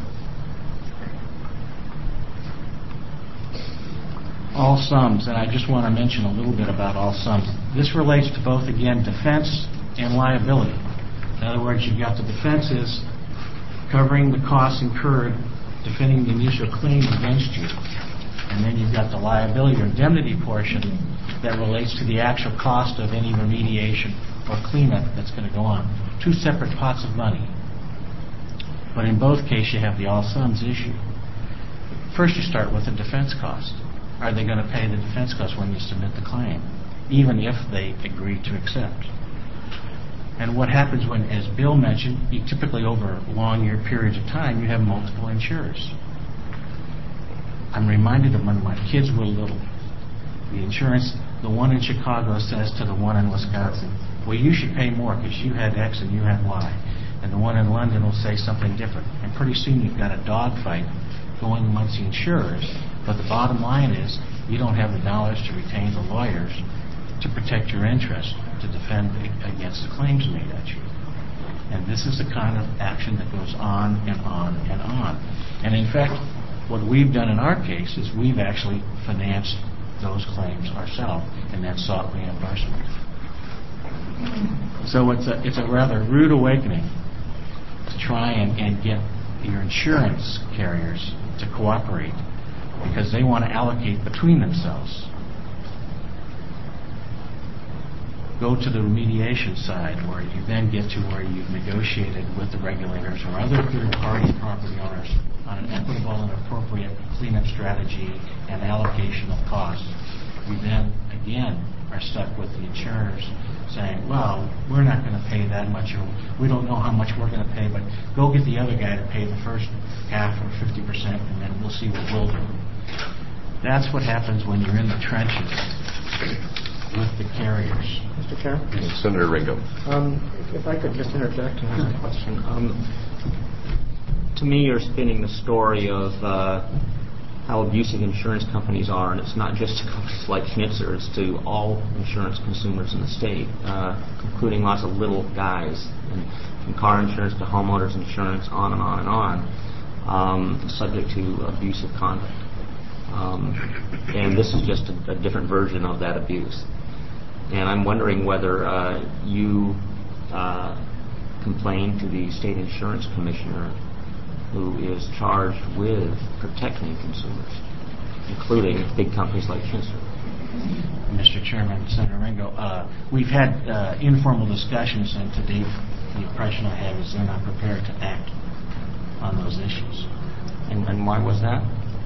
All sums, and I just want to mention a little bit about all sums. This relates to both, again, defense and liability. In other words, you've got the defenses covering the costs incurred defending the initial claims against you. And then you've got the liability or indemnity portion that relates to the actual cost of any remediation or cleanup that's going to go on. Two separate pots of money. But in both cases, you have the all sums issue. First, you start with the defense cost. Are they going to pay the defense cost when you submit the claim, even if they agree to accept? And what happens when, as Bill mentioned, you typically over long year periods of time, you have multiple insurers. I'm reminded of when my kids were little. The insurance, the one in Chicago says to the one in Wisconsin, well, you should pay more because you had X and you had Y. And the one in London will say something different. And pretty soon you've got a dogfight going amongst the insurers. But the bottom line is you don't have the dollars to retain the lawyers to protect your interest, to defend against the claims made at you. And this is the kind of action that goes on and on and on. And in fact, what we've done in our case is we've actually financed those claims ourselves and then sought reimbursement. So it's a rather rude awakening to try and get your insurance carriers to cooperate because they want to allocate between themselves. go to the remediation side, where you then get to where you've negotiated with the regulators or other third-party property owners on an equitable and appropriate cleanup strategy and allocation of costs, we then, again, are stuck with the insurers saying, well, we're not going to pay that much, or we don't know how much we're going to pay, but go get the other guy to pay the first half or 50%, and then we'll see what we'll do. That's what happens when you're in the trenches with the carriers. Mr. Chair? Senator Ringo. If I could just interject and ask a question. To me, you're spinning the story of how abusive insurance companies are, and it's not just to companies like Schnitzer, it's to all insurance consumers in the state, including lots of little guys, and from car insurance to homeowners insurance, on and on and on, subject to abusive conduct. And this is just a different version of that abuse. And I'm wondering whether you complained to the state insurance commissioner, who is charged with protecting consumers, including big companies like Schnitzer. Mr. Chairman, Senator Ringo, we've had informal discussions, and to date, the impression I have is they're not prepared to act on those issues. And why was that?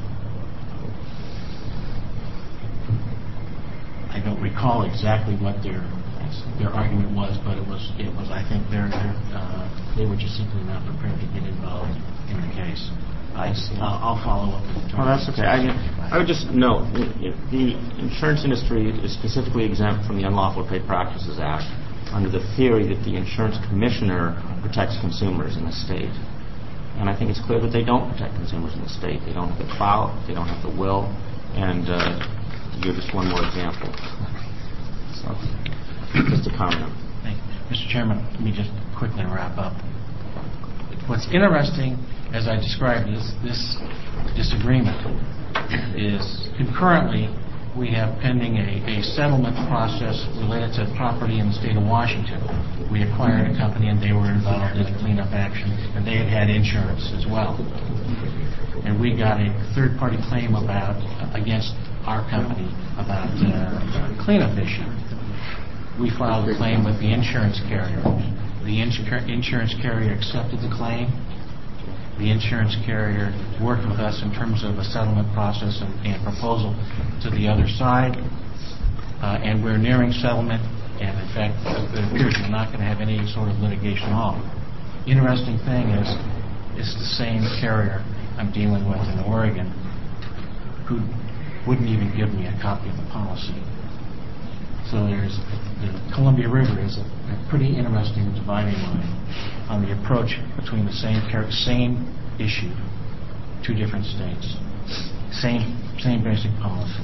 I don't recall exactly what their argument was, but it was. I think they were just simply not prepared to get involved in the case. I'll follow up with the Well, that's okay. I would just note the insurance industry is specifically exempt from the Unlawful Trade Practices Act under the theory that the insurance commissioner protects consumers in the state. And I think it's clear that they don't protect consumers in the state. They don't have the clout, they don't have the will, and you're just one more example. So, just a comment. Thank you. Mr. Chairman, let me just quickly wrap up. What's interesting, as I described this disagreement, is concurrently we have pending a settlement process related to property in the state of Washington. We acquired a company and they were involved in a cleanup action, and they had insurance as well. And we got a third-party claim against our company about a cleanup issue. We filed a claim with the insurance carrier. The insurance carrier accepted the claim. The insurance carrier worked with us in terms of a settlement process and proposal to the other side. And we're nearing settlement, and in fact, it appears we're not going to have any sort of litigation at all. Interesting thing is, it's the same carrier I'm dealing with in Oregon who wouldn't even give me a copy of the policy. So the Columbia River is a pretty interesting dividing line on the approach between the same issue, two different states, same basic policy.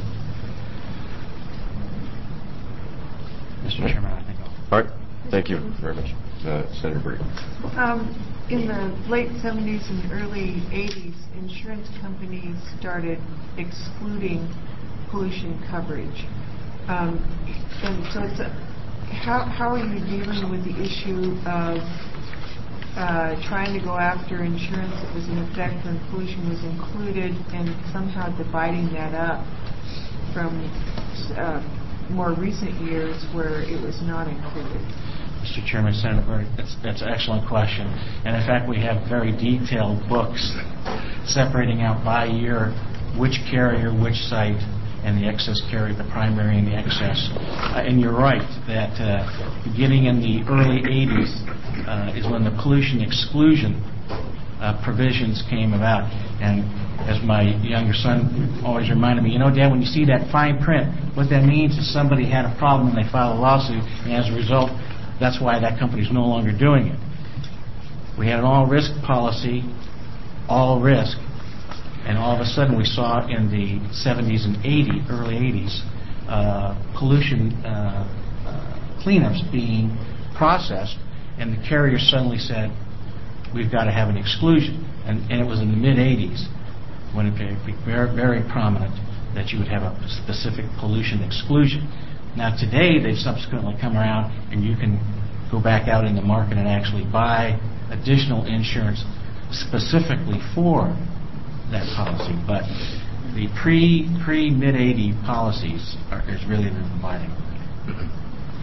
Mr. Chairman, I think I'll... All right. Thank you very much. Senator Bree. In the late 70s and early 80s, insurance companies started excluding pollution coverage. And so how are you dealing with the issue of trying to go after insurance that was in effect when pollution was included and somehow dividing that up from more recent years where it was not included? Mr. Chairman, Senator, that's an excellent question. And in fact, we have very detailed books separating out by year which carrier, which site, and the excess carrier, the primary and the excess. And you're right that beginning in the early 80s is when the pollution exclusion provisions came about. And as my younger son always reminded me, Dad, when you see that fine print, what that means is somebody had a problem and they filed a lawsuit, and as a result, that's why that company's no longer doing it. We had an all-risk policy, all risk, and all of a sudden we saw in the 70s and early 80s, pollution cleanups being processed, and the carrier suddenly said, we've got to have an exclusion. And it was in the mid-80s when it became very, very prominent that you would have a specific pollution exclusion. Now today they've subsequently come around and you can go back out in the market and actually buy additional insurance specifically for that policy. But the pre-mid-80 policies is really the dividing.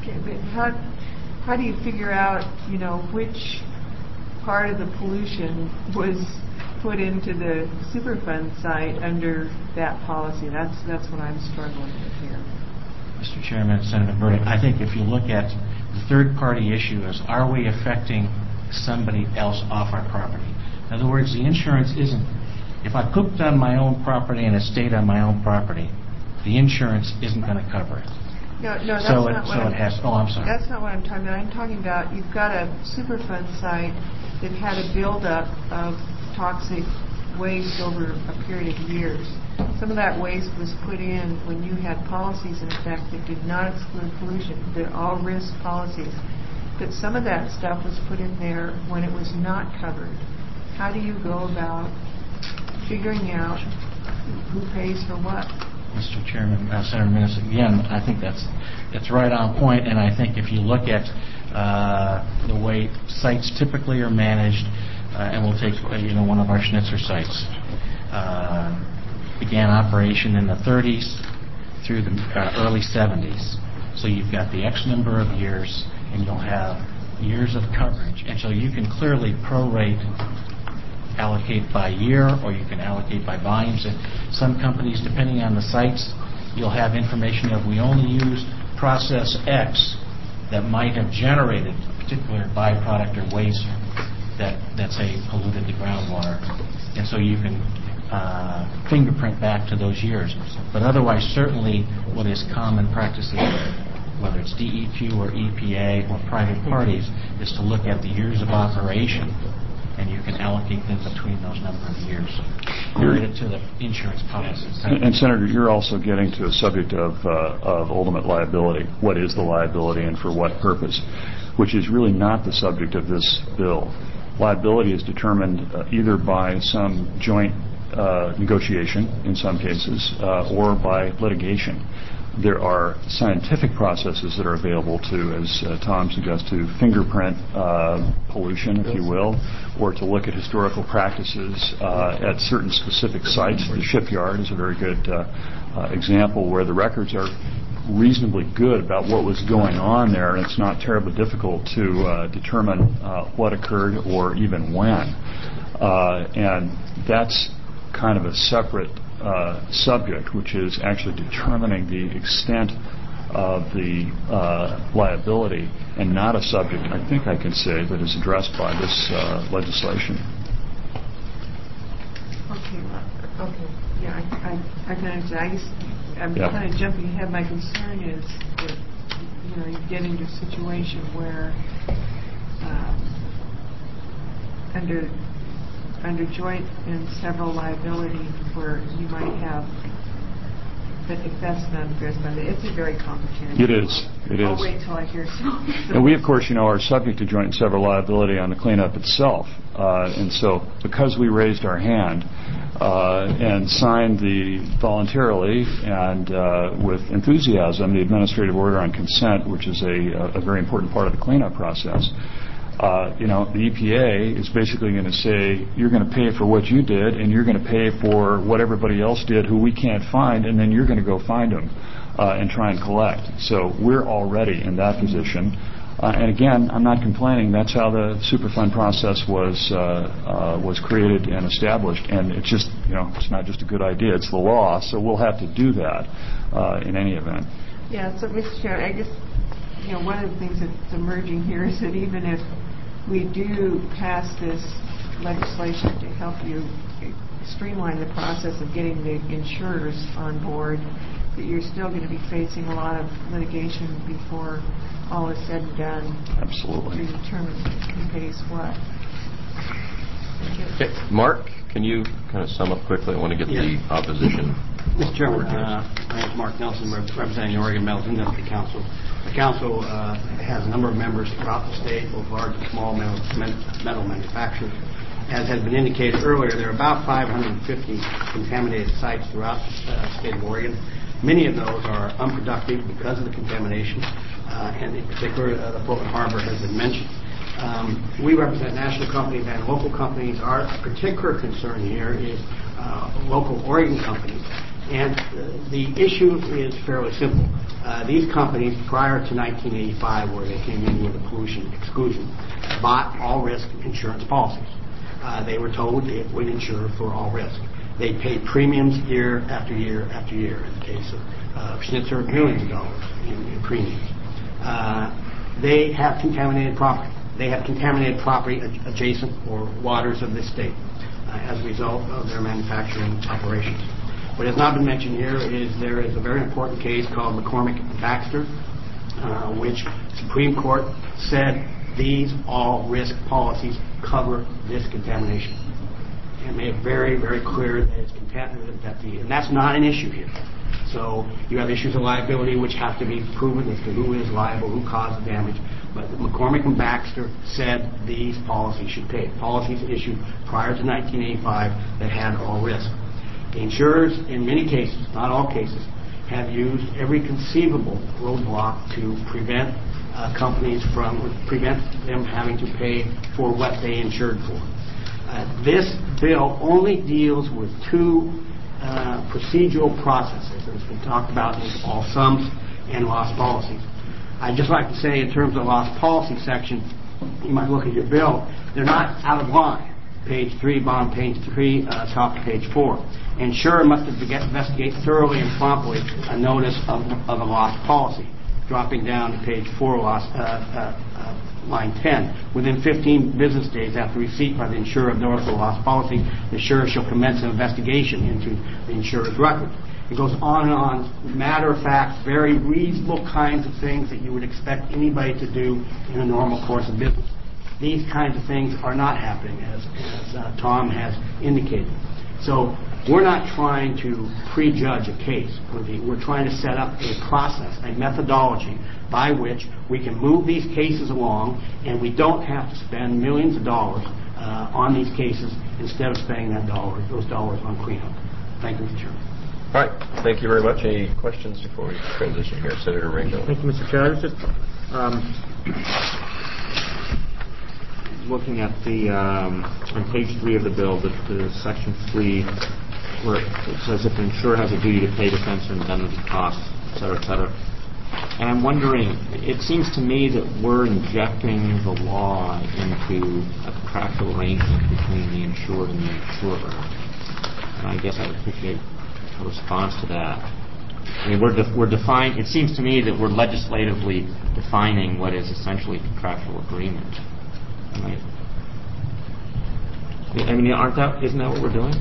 Okay, but how do you figure out, which part of the pollution was put into the Superfund site under that policy? That's what I'm struggling with here. Mr. Chairman, Senator Burdick, I think if you look at the third-party issue is, are we affecting somebody else off our property? In other words, the insurance isn't, if I cooked on my own property and it stayed on my own property, the insurance isn't going to cover it. No, that's not what I'm sorry. That's not what I'm talking about. I'm talking about you've got a Superfund site that had a buildup of toxic waste over a period of years. Some of that waste was put in when you had policies in effect that did not exclude pollution. They're all risk policies. But some of that stuff was put in there when it was not covered. How do you go about figuring out who pays for what? Mr. Chairman, Senator Minnis, again, I think that's right on point, and I think if you look at the way sites typically are managed, and we'll take one of our Schnitzer sites, began operation in the 30s through the early 70s. So you've got the X number of years, and you'll have years of coverage, and so you can clearly prorate, allocate by year, or you can allocate by volumes. And some companies, depending on the sites, you'll have information of we only used process X that might have generated a particular byproduct or waste that say polluted the groundwater, and so you can fingerprint back to those years. But otherwise, certainly what is common practice, whether it's DEQ or EPA or private parties, is to look at the years of operation, and you can allocate them between those number of years related to the insurance policies. And Senator, you're also getting to a subject of ultimate liability. What is the liability and for what purpose? Which is really not the subject of this bill. Liability is determined either by some joint negotiation, in some cases, or by litigation. There are scientific processes that are available to, as Tom suggests, to fingerprint pollution, if you will, or to look at historical practices at certain specific sites. The shipyard is a very good example where the records are reasonably good about what was going on there, and it's not terribly difficult to determine what occurred or even when. And that's kind of a separate subject, which is actually determining the extent of the liability, and not a subject, I think I can say, that is addressed by this legislation. Okay. Yeah, I can understand. I'm kind of jumping ahead. My concern is that you get into a situation where under joint and several liability, where you might have, but if that's not addressed by it's a very complicated. It is. I'll wait till I hear some. And we, of course, are subject to joint and several liability on the cleanup itself. And so, because we raised our hand and signed voluntarily and with enthusiasm the administrative order on consent, which is a very important part of the cleanup process, the EPA is basically going to say, you're going to pay for what you did, and you're going to pay for what everybody else did who we can't find, and then you're going to go find them and try and collect. So we're already in that position. And again, I'm not complaining. That's how the Superfund process was created and established. And it's just, it's not just a good idea. It's the law. So we'll have to do that in any event. Yeah. So, Mr. Chair, I guess one of the things that's emerging here is that even if we do pass this legislation to help you streamline the process of getting the insurers on board, that you're still going to be facing a lot of litigation before all is said and done. Absolutely. To determine who pays what. Okay. Mark, can you kind of sum up quickly? I want to get the opposition. Mr. Chairman, my name is Mark Nelson, representing the Oregon Metals Industry Council. The council has a number of members throughout the state, both large and small metal manufacturers. As has been indicated earlier, there are about 550 contaminated sites throughout the state of Oregon. Many of those are unproductive because of the contamination, and in particular, the Portland Harbor has been mentioned. We represent national companies and local companies. Our particular concern here is local Oregon companies. And the issue is fairly simple. These companies, prior to 1985, where they came in with a pollution exclusion, bought all-risk insurance policies. They were told it would insure for all risk. They paid premiums year after year after year. In the case of Schnitzer, millions of dollars in premiums. They have contaminated property. They have contaminated property adjacent or waters of this state as a result of their manufacturing operations. What has not been mentioned here is there is a very important case called McCormick and Baxter, which Supreme Court said these all-risk policies cover this contamination. And made it very, very clear that it's contaminated, and that's not an issue here. So you have issues of liability which have to be proven as to who is liable, who caused the damage. But McCormick and Baxter said these policies should pay. Policies issued prior to 1985 that had all risk. The insurers, in many cases, not all cases, have used every conceivable roadblock to prevent prevent them having to pay for what they insured for. This bill only deals with two procedural processes, as been talked about in all sums and lost policies. I'd just like to say, in terms of the lost policy section, you might look at your bill, they're not out of line. Page 3, bottom page 3, top of page 4. Insurer must investigate thoroughly and promptly a notice of a lost policy. Dropping down to page 4, line 10. Within 15 business days after receipt by the insurer of notice of a lost policy, the insurer shall commence an investigation into the insurer's record. It goes on and on, matter of fact, very reasonable kinds of things that you would expect anybody to do in a normal course of business. These kinds of things are not happening, as Tom has indicated. So we're not trying to prejudge a case. We're trying to set up a process, a methodology by which we can move these cases along, and we don't have to spend millions of dollars on these cases instead of spending those dollars on cleanup. Thank you, Mr. Chairman. All right. Thank you very much. Any questions before we transition here? Senator Ringo. Thank you, Mr. Chair. I was just looking at the on page 3 of the bill, the section 3, where it says if the insurer has a duty to pay defense or indemnity costs, et cetera, et cetera. And I'm wondering, it seems to me that we're injecting the law into a contractual arrangement between the insured and the insurer. And I guess I'd appreciate a response to that. I mean, we're defining. It seems to me that we're legislatively defining what is essentially a contractual agreement. Right. I mean, isn't that what we're doing?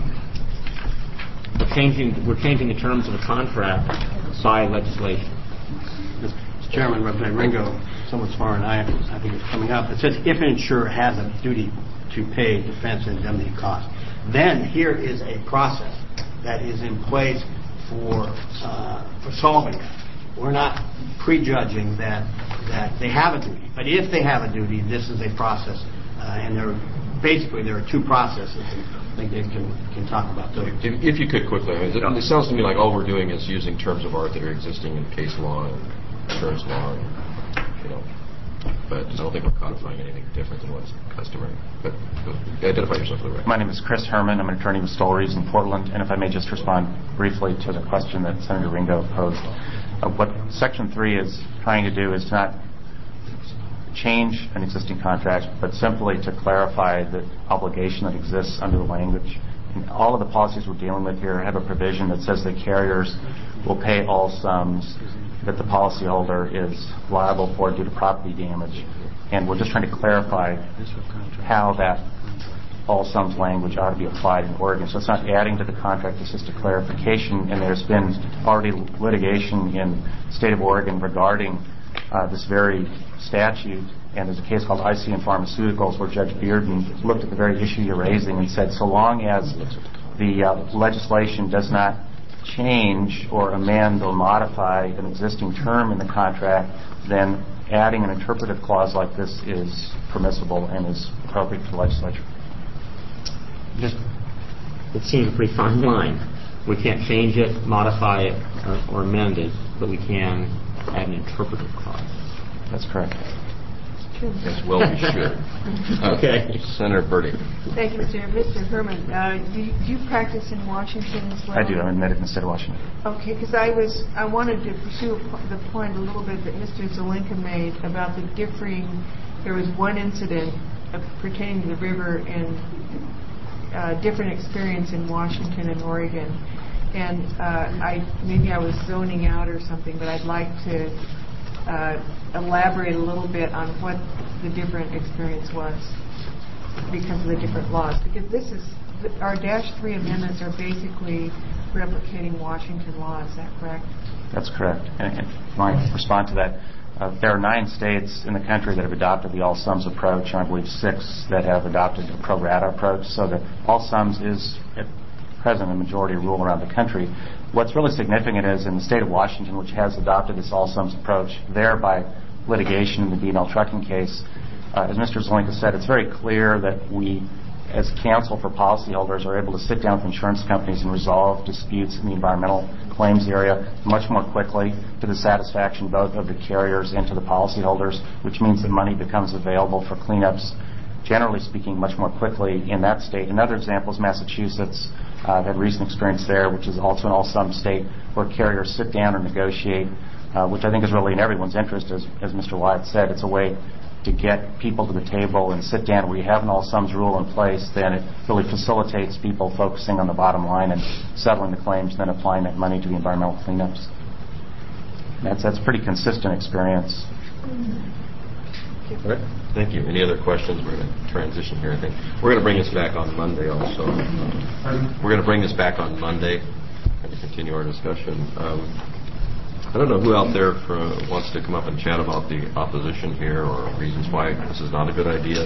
We're changing the terms of a contract by legislation. Mr. Chairman, Representative Ringo, someone's far and I think it's coming up. It says if an insurer has a duty to pay defense and indemnity costs, then here is a process that is in place for solving that. We're not prejudging that they have a duty. But if they have a duty, this is a process. And there are two processes. I think Dave can talk about those. If you could quickly, it sounds to me like all we're doing is using terms of art that are existing in case law and insurance law, but I don't think we're codifying anything different than what's customary. But identify yourself for the record. My name is Chris Herman. I'm an attorney with Stolleries in Portland. And if I may just respond briefly to the question that Senator Ringo posed. What Section 3 is trying to do is not change an existing contract, but simply to clarify the obligation that exists under the language. And all of the policies we're dealing with here have a provision that says that carriers will pay all sums that the policyholder is liable for due to property damage. And we're just trying to clarify how that all sums language ought to be applied in Oregon. So it's not adding to the contract, it's just a clarification. And there's been already litigation in the state of Oregon regarding this very statute. And there's a case called ICN Pharmaceuticals where Judge Bearden looked at the very issue you're raising and said so long as the legislation does not change or amend or modify an existing term in the contract, then adding an interpretive clause like this is permissible and is appropriate for the legislature. It seems a pretty fine line. We can't change it, modify it, or amend it, but we can add an interpretive clause. That's correct. question? As well we should. Okay. Senator Burdick. Thank you, Mr. Herman. Do you practice in Washington as well? I do. I'm admitted in the state of Washington. Okay, because I wanted to pursue the point a little bit that Mr. Zelinka made about the differing. There was one incident pertaining to the river and different experience in Washington and Oregon. And maybe I was zoning out or something, but I'd like to elaborate a little bit on what the different experience was because of the different laws. Because our -3 amendments are basically replicating Washington law. Is that correct? That's correct. And if I respond to that, there are 9 states in the country that have adopted the all sums approach, and I believe 6 that have adopted the pro rata approach. So the all sums is at present a majority rule around the country. What's really significant is in the state of Washington, which has adopted this all sums approach, there by litigation in the B&L trucking case, as Mr. Zelinka said, it's very clear that we, as counsel for policyholders, are able to sit down with insurance companies and resolve disputes in the environmental claims area much more quickly to the satisfaction both of the carriers and to the policyholders, which means that money becomes available for cleanups, generally speaking, much more quickly in that state. Another example is Massachusetts. Had recent experience there, which is also an all-sum state where carriers sit down and negotiate, which I think is really in everyone's interest, as Mr. Wyatt said. It's a way to get people to the table and sit down. Where you have an all-sums rule in place, then it really facilitates people focusing on the bottom line and settling the claims, then applying that money to the environmental cleanups. That's a pretty consistent experience. All right. Thank you. Any other questions? We're going to transition here, I think. We're going to bring this back on Monday also. We're going to bring this back on Monday and continue our discussion. I don't know who out there wants to come up and chat about the opposition here or reasons why this is not a good idea.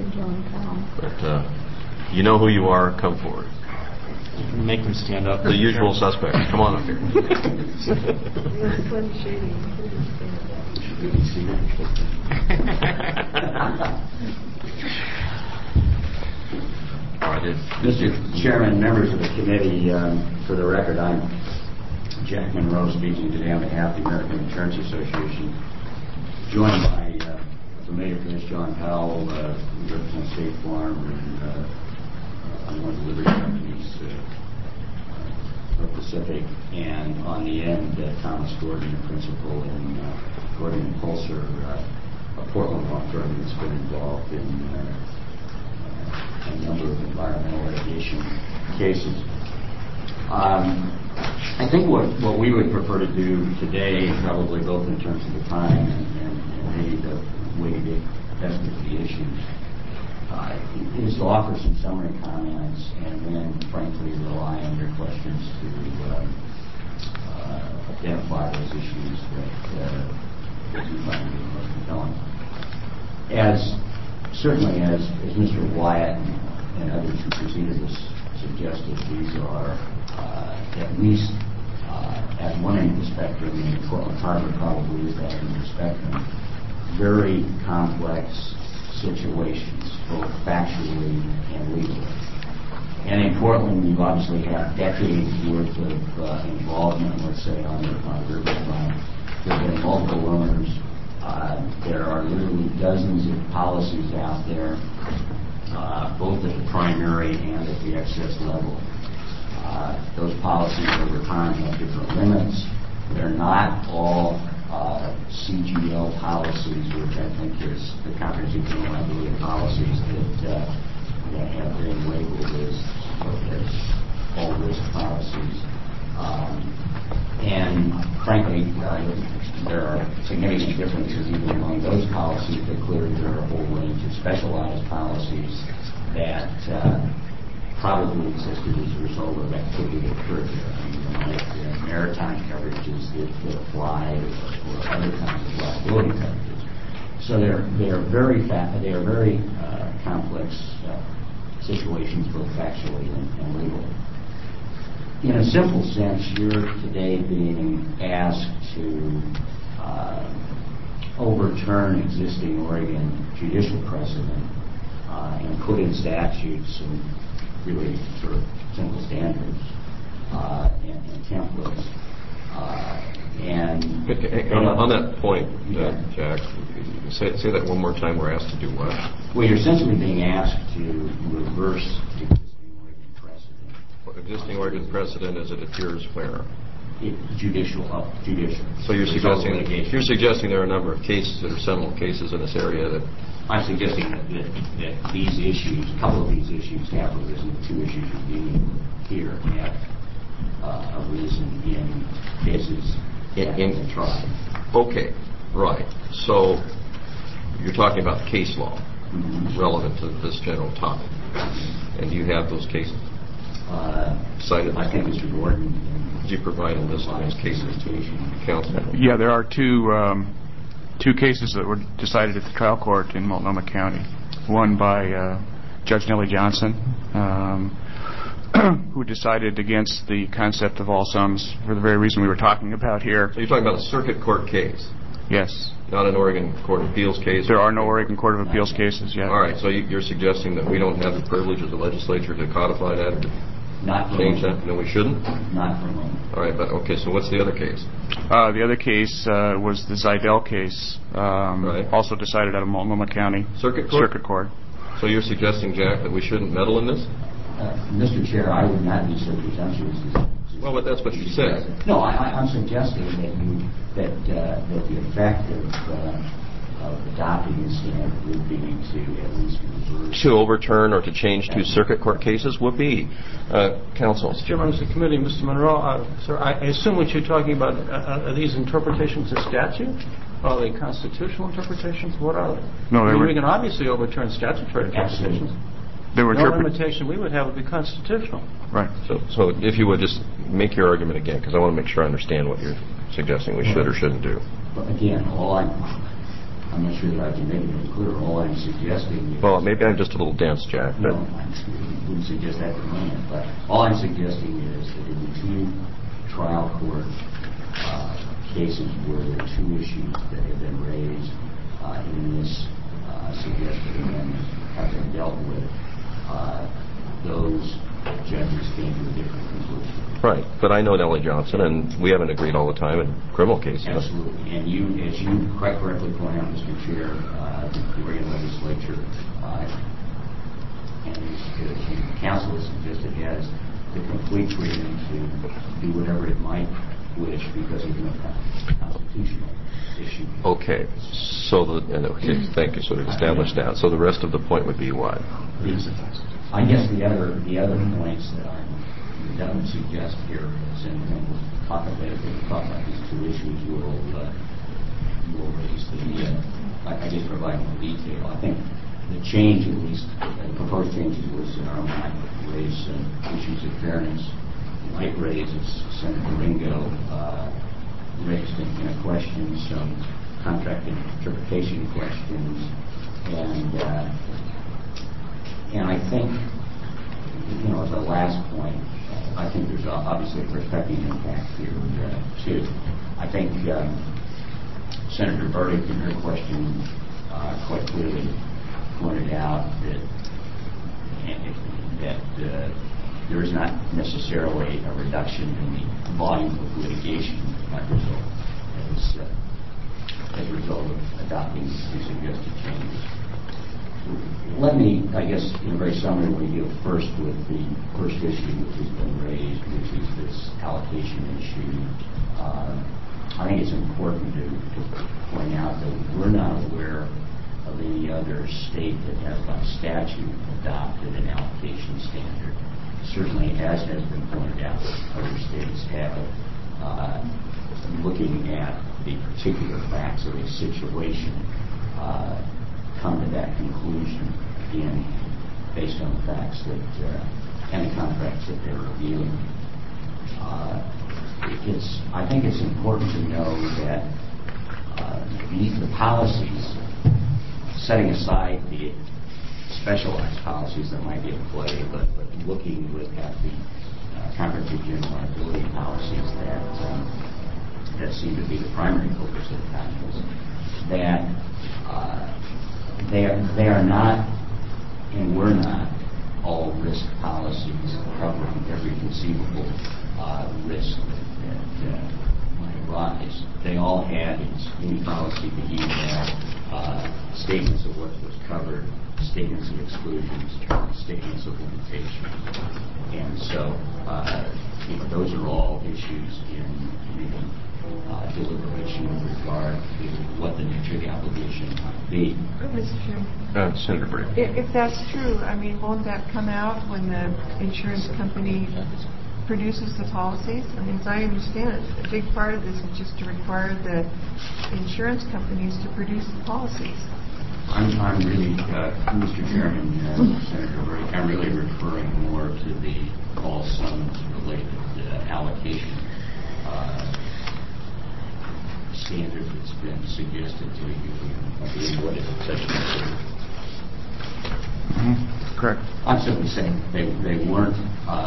But you know who you are. Come forward. Make them stand up. The usual suspects. Come on up here. Mr. Chairman, members of the committee, for the record, I'm Jack Monroe speaking today on behalf of the American Insurance Association, joined by a familiar face, John Powell, who represents State Farm, and one of the Liberty companies of Pacific, and on the end, Thomas Gordon, the principal in Gordon and Pulser, a Portland law firm that's been involved in a number of environmental litigation cases. I think what we would prefer to do today, probably both in terms of the time and maybe the way to get best at the issues, is to offer some summary comments and then, frankly, rely on your questions to identify those issues that you find to be most compelling. Certainly as Mr. Wyatt and others who preceded us suggested, these are at least at one end of the spectrum, and Portland Harbor probably is that end of the spectrum, very complex situations, both factually and legally. And in Portland, you've obviously had decades worth of involvement, let's say, on the riverfront. There have been multiple owners. There are literally dozens of policies out there, both at the primary and at the excess level. Those policies over time have different limits. They're not all CGL policies, which I think is the comprehensive general liability policies that have been labeled as all risk policies. And frankly, there are significant differences even among those policies, but clearly there are a whole range of specialized policies that probably existed as a result of activity that occurred there. Like maritime coverages that apply or other kinds of liability coverages. So they are very complex situations, both factually and legally. In a simple sense, you're today being asked to overturn existing Oregon judicial precedent and put in statutes and really sort of simple standards and templates And on that point, Jack, say that one more time. We're asked to do what? Well, you're essentially being asked to reverse existing Oregon precedent. Existing Oregon precedent as it appears where? Judicial. So you're suggesting there are a number of cases that are seminal cases in this area that... I'm suggesting that these issues, a couple of these issues have arisen, the two issues you're dealing with here have arisen in cases in the trial. Okay, right. So you're talking about case law relevant to this general topic. And do you have those cases cited? I think Mr. Gordon... Did you provide a list of those cases to counsel? Yeah, there are two cases that were decided at the trial court in Multnomah County. One by Judge Nellie Johnson, who decided against the concept of all sums for the very reason we were talking about here. So you're talking about a circuit court case? Yes. Not an Oregon Court of Appeals case? There are no Oregon Court of Appeals cases yet. All right, so you're suggesting that we don't have the privilege of the legislature to codify that or to change that? No, we shouldn't? Not for a moment. All right, but okay, so what's the other case? The other case was the Zidell case, also decided out of Multnomah County. Circuit Court? Circuit Court. So you're suggesting, Jack, that we shouldn't meddle in this? Mr. Chair, I would not be so presumptuous as... Well, but that's what you said. No, I'm suggesting that the effect of adopting this standard would be to at least reverse... To overturn or to change two circuit court cases would be. Counsel. Mr. Chairman, Mr. Committee, Mr. Monroe, sir, I assume what you're talking about are these interpretations of statute? Are they constitutional interpretations? What are they? No, we can obviously overturn statutory interpretations. No limitation we would have would be constitutional. Right. So if you would just make your argument again, because I want to make sure I understand what you're suggesting we should or shouldn't do. But again, I'm not sure that I can make it any clearer. All I'm suggesting is... Well, maybe I'm just a little dense, Jack. No, I wouldn't suggest that for a moment. But all I'm suggesting is that in the two trial court cases where there are two issues that have been raised in this suggested amendment have been dealt with, those judges came to a different conclusion. Right, but I know Nellie Johnson, and we haven't agreed all the time in criminal cases. Absolutely, and as you quite correctly point out, Mr. Chair, the Oregon legislature and the council has suggested has the complete freedom to do whatever it might wish because of the constitutional issue. Okay, thank you. So we've established that. So the rest of the point would be what? I guess the other points that I would suggest here, and we'll talk about these two issues, will raise I guess provide more detail. I think the change, at least the proposed changes, was in our mind raise issues of fairness. Might raise, as Senator Ringo raised in a question, some contract interpretation questions, and I think, as a last point, I think there's obviously a prospective impact here too. I think Senator Burdick in her question quite clearly pointed out that there is not necessarily a reduction in the volume of litigation as a result of adopting the suggested changes. Let me, I guess, in a very summary, deal first with the first issue which has been raised, which is this allocation issue. I think it's important to point out that we're not aware of any other state that has by statute adopted an allocation standard. Certainly, as has been pointed out, other states have, looking at the particular facts of a situation, come to that conclusion, again, based on the facts that and the contracts that they're reviewing. I think it's important to know that the policies, setting aside the specialized policies that might be in play, but looking at the comprehensive general liability policies that seem to be the primary focus of the Congress, that they are not and were not all risk policies covering every conceivable risk that might rise. They all had in policy that you had statements of what was covered, statements of exclusions, statements of limitations. And so those are all issues in the deliberation with regard to what the nature of the obligation might be. Mr. Chairman. Senator Brady. If that's true, I mean, won't that come out when the insurance company produces the policies? I mean, as I understand it, a big part of this is just to require the insurance companies to produce the policies. I'm really, Mr. Chairman, Senator Brady, I'm really referring more to the all sums related allocation standard that's been suggested to you. What is such a Correct. I'm simply saying they weren't.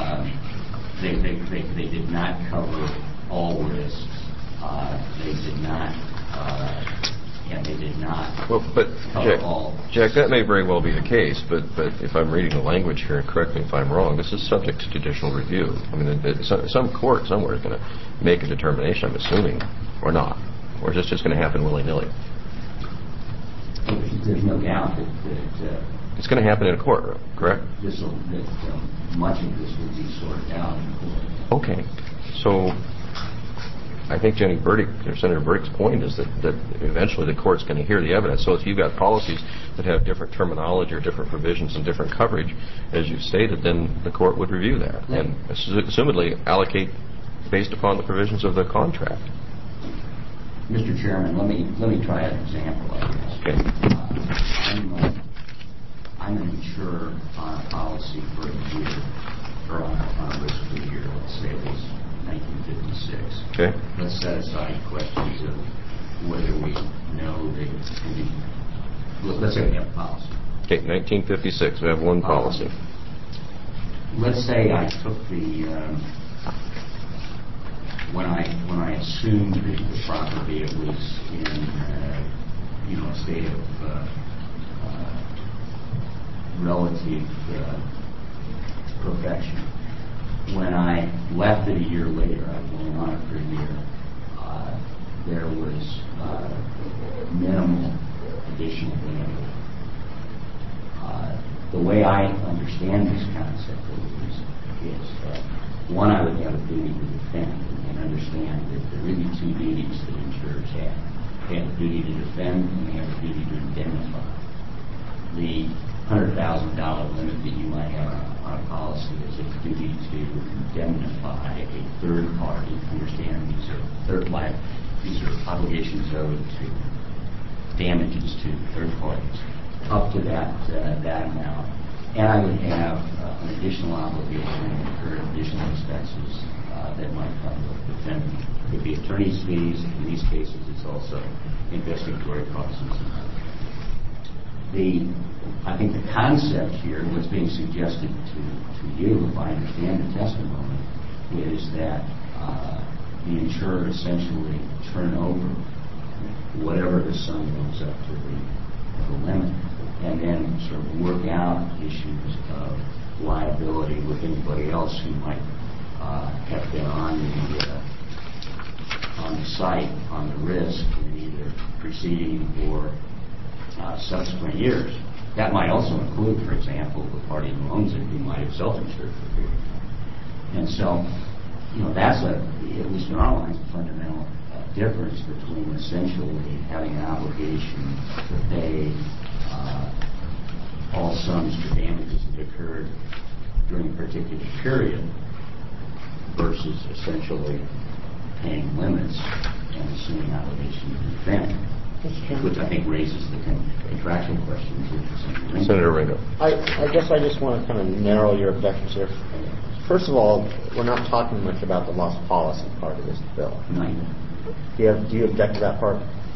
They did not cover all risks. They did not. And they did not. Well, but Jack, that may very well be the case. But if I'm reading the language here, and correct me if I'm wrong, this is subject to judicial review. I mean, some court somewhere is going to make a determination. I'm assuming, or not, or is this just going to happen willy-nilly? There's no doubt that it's going to happen in a courtroom, correct? Much of this will be sorted out in court. Okay, so I think Senator Burdick's point is that eventually the court's going to hear the evidence. So if you've got policies that have different terminology or different provisions and different coverage, as you've stated, then the court would review that and assumedly allocate based upon the provisions of the contract. Mr. Chairman, let me try an example, I guess. Okay. I'm an insurer on a policy for a year, or on a risk for a year. Let's say it was 1956. Okay. Let's set aside questions of whether we know they can be. Let's say we have a policy. Okay, 1956. We have one policy. Let's say I took when I assumed the property, it was in a state of relative perfection. When I left it a year later, I was only on it for a year, there was minimal additional damage. The way I understand this concept is that, one, I would have a duty to defend and understand that there are really two duties that insurers have. They have a duty to defend and they have a duty to indemnify. The $100,000 limit that you might have on a policy is a duty to indemnify a third party. Understand these are obligations owed to damages to third parties up to that amount. And I would have an additional obligation to incur additional expenses that might come with defending. It could be attorney's fees. In these cases, it's also investigatory costs and so on. I think the concept here, what's being suggested to you, if I understand the testimony, is that the insurer essentially turn over whatever the sum goes up to the limit, and then sort of work out issues of liability with anybody else who might have been on the site, on the risk, in either preceding or subsequent years. That might also include, for example, the party who owns it who might have self-insured for a period of time. And so, that's at least in our minds, a fundamental difference between essentially having an obligation to pay all sums for damages that occurred during a particular period versus essentially paying limits and assuming obligation to defend, which I think raises the contractual questions. Senator Ringo. I guess I just want to kind of narrow your objections here. First of all, we're not talking much about the lost policy part of this bill. No. Do you object to that part?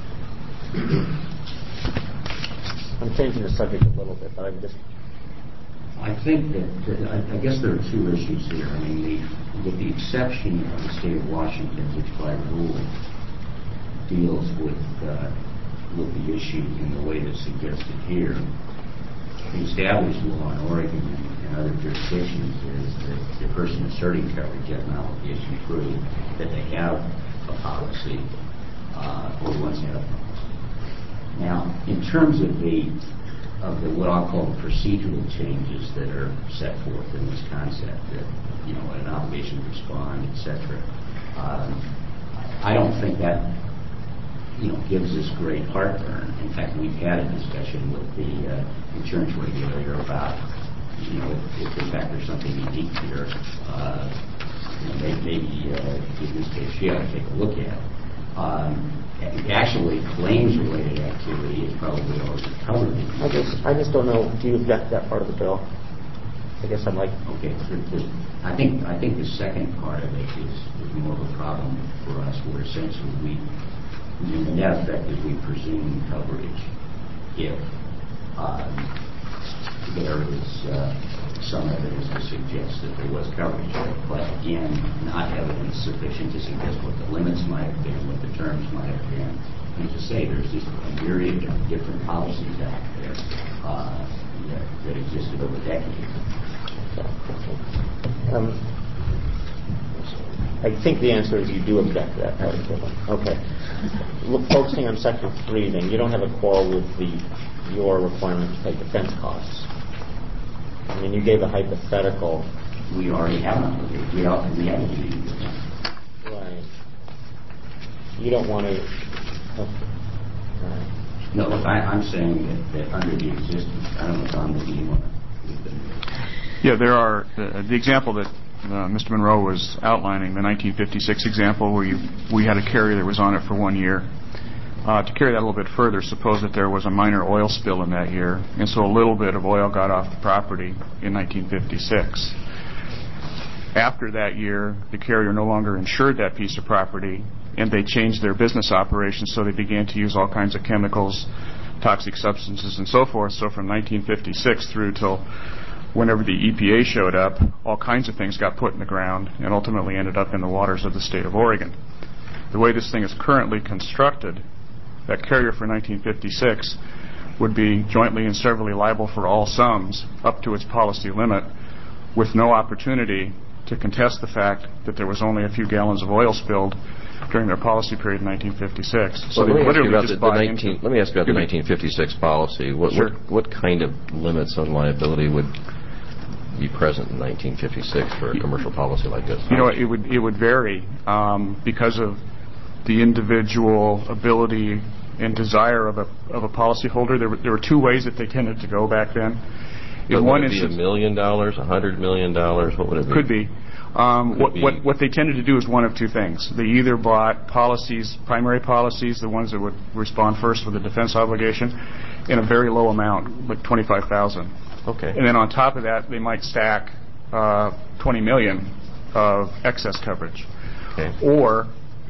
I'm changing the subject a little bit, but I think that I guess there are two issues here. I mean, with the exception of the state of Washington, which by rule deals with the issue in the way that's suggested here, the established law in Oregon and other jurisdictions is that the person asserting coverage has an obligation to prove that they have a policy or once had a policy. Now, in terms of the what I'll call the procedural changes that are set forth in this concept, that an obligation to respond, etc. I don't think that gives us great heartburn. In fact, we've had a discussion with the insurance regulator about if in fact there's something unique here, maybe in this case she ought to take a look at. Actually, claims-related activity is probably already covered. I just don't know. Do you object to that part of the bill? I guess I'm like, okay. I think the second part of it is more of a problem for us, where essentially the net effect is we presume coverage if there is some evidence to suggest that there was coverage, but again, not evidence sufficient to suggest what the limits might have been, what the terms might have been. And to say there's just a myriad of different policies out there that existed over decades. I think the answer is you do object to that part of the bill. Okay. Focusing on Section 3, then, you don't have a quarrel with your requirement to pay defense costs. I mean, you gave a hypothetical. We already have one. We have it. Right. You don't want to... Right. No, I'm saying that under the existing... I don't know, Tom, if you want to... Yeah, there are... The example that Mr. Monroe was outlining, the 1956 example, where we had a carrier that was on it for 1 year. To carry that a little bit further, suppose that there was a minor oil spill in that year, and so a little bit of oil got off the property in 1956. After that year, the carrier no longer insured that piece of property, and they changed their business operations, so they began to use all kinds of chemicals, toxic substances, and so forth. So from 1956 through till whenever the EPA showed up, all kinds of things got put in the ground and ultimately ended up in the waters of the state of Oregon. The way this thing is currently constructed, that carrier for 1956 would be jointly and severally liable for all sums up to its policy limit, with no opportunity to contest the fact that there was only a few gallons of oil spilled during their policy period in 1956. So let me ask you about the 1956 policy. What kind of limits on liability would be present in 1956 for a commercial policy like this? It would vary because of the individual ability and desire of a policyholder. There were two ways that they tended to go back then. Would it be $1 million, $100 million? What would it be? Could be. What they tended to do is one of two things. They either bought policies, primary policies, the ones that would respond first with a defense obligation, in a very low amount, like $25,000. Okay. And then on top of that, they might stack $20 million of excess coverage. Okay. Or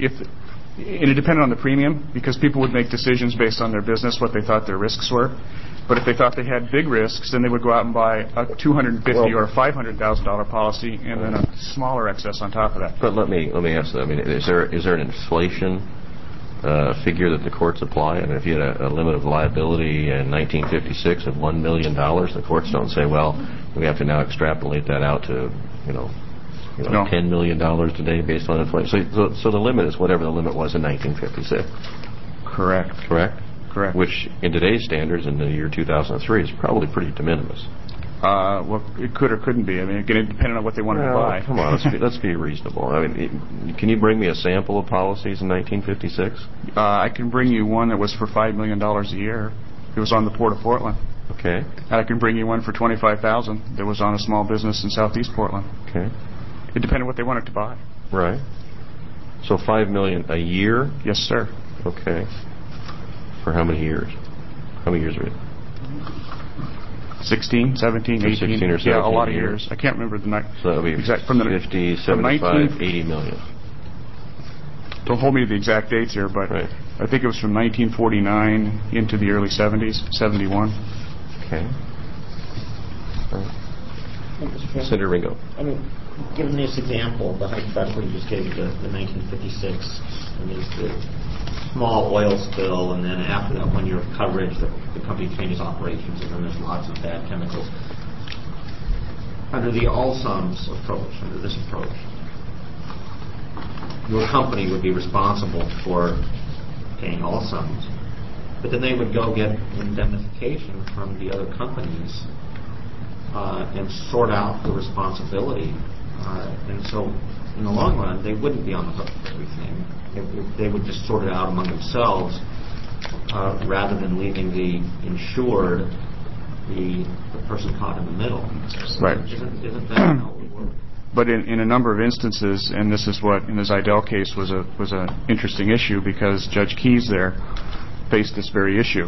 and it depended on the premium, because people would make decisions based on their business, what they thought their risks were. But if they thought they had big risks, then they would go out and buy a $250,000 or $500,000 policy and then a smaller excess on top of that. But let me ask that. I mean, is there an inflation figure that the courts apply? I mean, if you had a limit of liability in 1956 of $1 million, the courts don't say, well, we have to now extrapolate that out to, No. $10 million today based on inflation. So the limit is whatever the limit was in 1956. Correct. Correct. Which, in today's standards, in the year 2003, is probably pretty de minimis. Well, it could or couldn't be. I mean, again, it depended on what they wanted to buy. Come on, let's be reasonable. I mean, can you bring me a sample of policies in 1956? I can bring you one that was for $5 million a year. It was on the Port of Portland. Okay. And I can bring you one for $25,000 that was on a small business in southeast Portland. Okay. It depended on what they wanted to buy. Right. So $5 million a year? Yes, sir. Okay. For how many years? How many years are it? 16, 17, 18. 16 or 17 yeah, a lot of years. I can't remember the So that would be exact, 50, 75, 80 million. Don't hold me to the exact dates here, but right. I think it was from 1949 into the early 70s, 71. Okay. Senator Ringo. I mean, given this example, the hypothetical you just gave, the 1956, and there's the small oil spill, and then after that 1 year of coverage, the company changes operations, and then there's lots of bad chemicals. Under the all sums approach, under this approach, your company would be responsible for paying all sums, but then they would go get indemnification from the other companies and sort out the responsibility. And so, in the long run, they wouldn't be on the hook for everything. They would just sort it out among themselves rather than leaving the insured, the person caught in the middle. Right. Isn't that how it would work? But in a number of instances, and this is what in the Zidell case was an interesting issue because Judge Keyes there faced this very issue.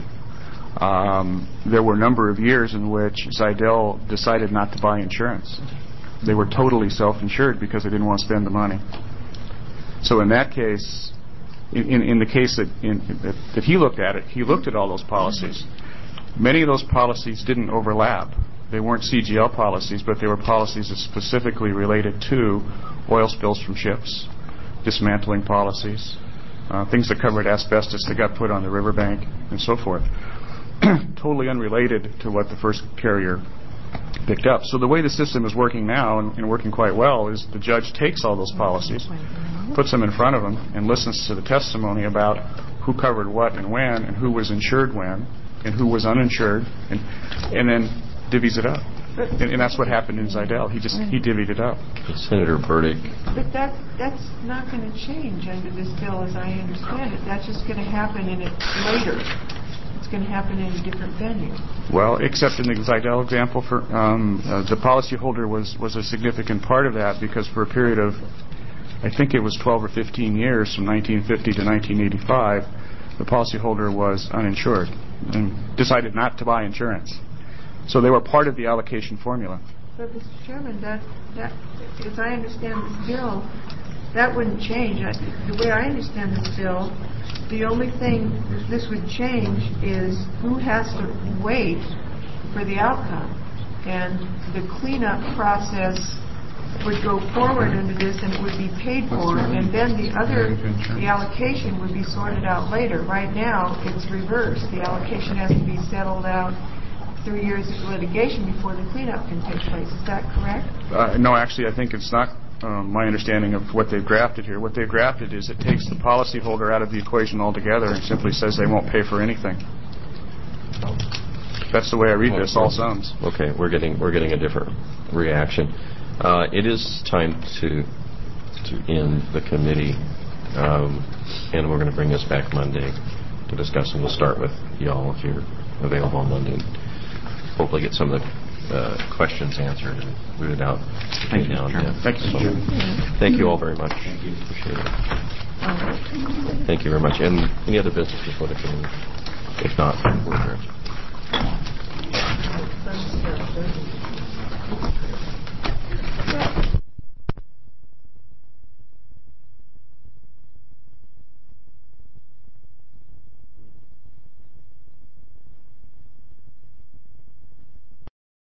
There were a number of years in which Zidell decided not to buy insurance. They were totally self-insured because they didn't want to spend the money. So in that case, in the case that he looked at it, he looked at all those policies. Many of those policies didn't overlap. They weren't CGL policies, but they were policies that specifically related to oil spills from ships, dismantling policies, things that covered asbestos that got put on the riverbank, and so forth. Totally unrelated to what the first carrier picked up. So the way the system is working now, and working quite well, is the judge takes all those policies, puts them in front of him, and listens to the testimony about who covered what and when, and who was insured when, and who was uninsured, and then divvies it up. And that's what happened in Zidell. He divvied it up. Senator Burdick. But that's not going to change under this bill as I understand it. That's just going to happen in it later. It's going to happen in a different venue. Well, except in the Zidell example, the policyholder was a significant part of that because for a period of, I think it was 12 or 15 years, from 1950 to 1985, the policyholder was uninsured and decided not to buy insurance. So they were part of the allocation formula. But, Mr. Chairman, that as I understand this bill, that wouldn't change. The way I understand this bill, the only thing that this would change is who has to wait for the outcome. And the cleanup process would go forward into this and it would be paid for, and then the allocation would be sorted out later. Right now, it's reversed. The allocation has to be settled out 3 years of litigation before the cleanup can take place. Is that correct? No, actually, I think it's not my understanding of what they've drafted here. What they've drafted is it takes the policyholder out of the equation altogether and simply says they won't pay for anything. That's the way I read this, all sums. Okay, we're getting a different reaction. It is time to end the committee, and we're going to bring this back Monday to discuss, and we'll start with y'all if you're available on Monday. Hopefully get some of the questions answered and rooted out. Thank you, Chairman. Thank you all very much. Thank you. Appreciate it. Thank you very much. And any other business before the committee? If not, we're adjourned.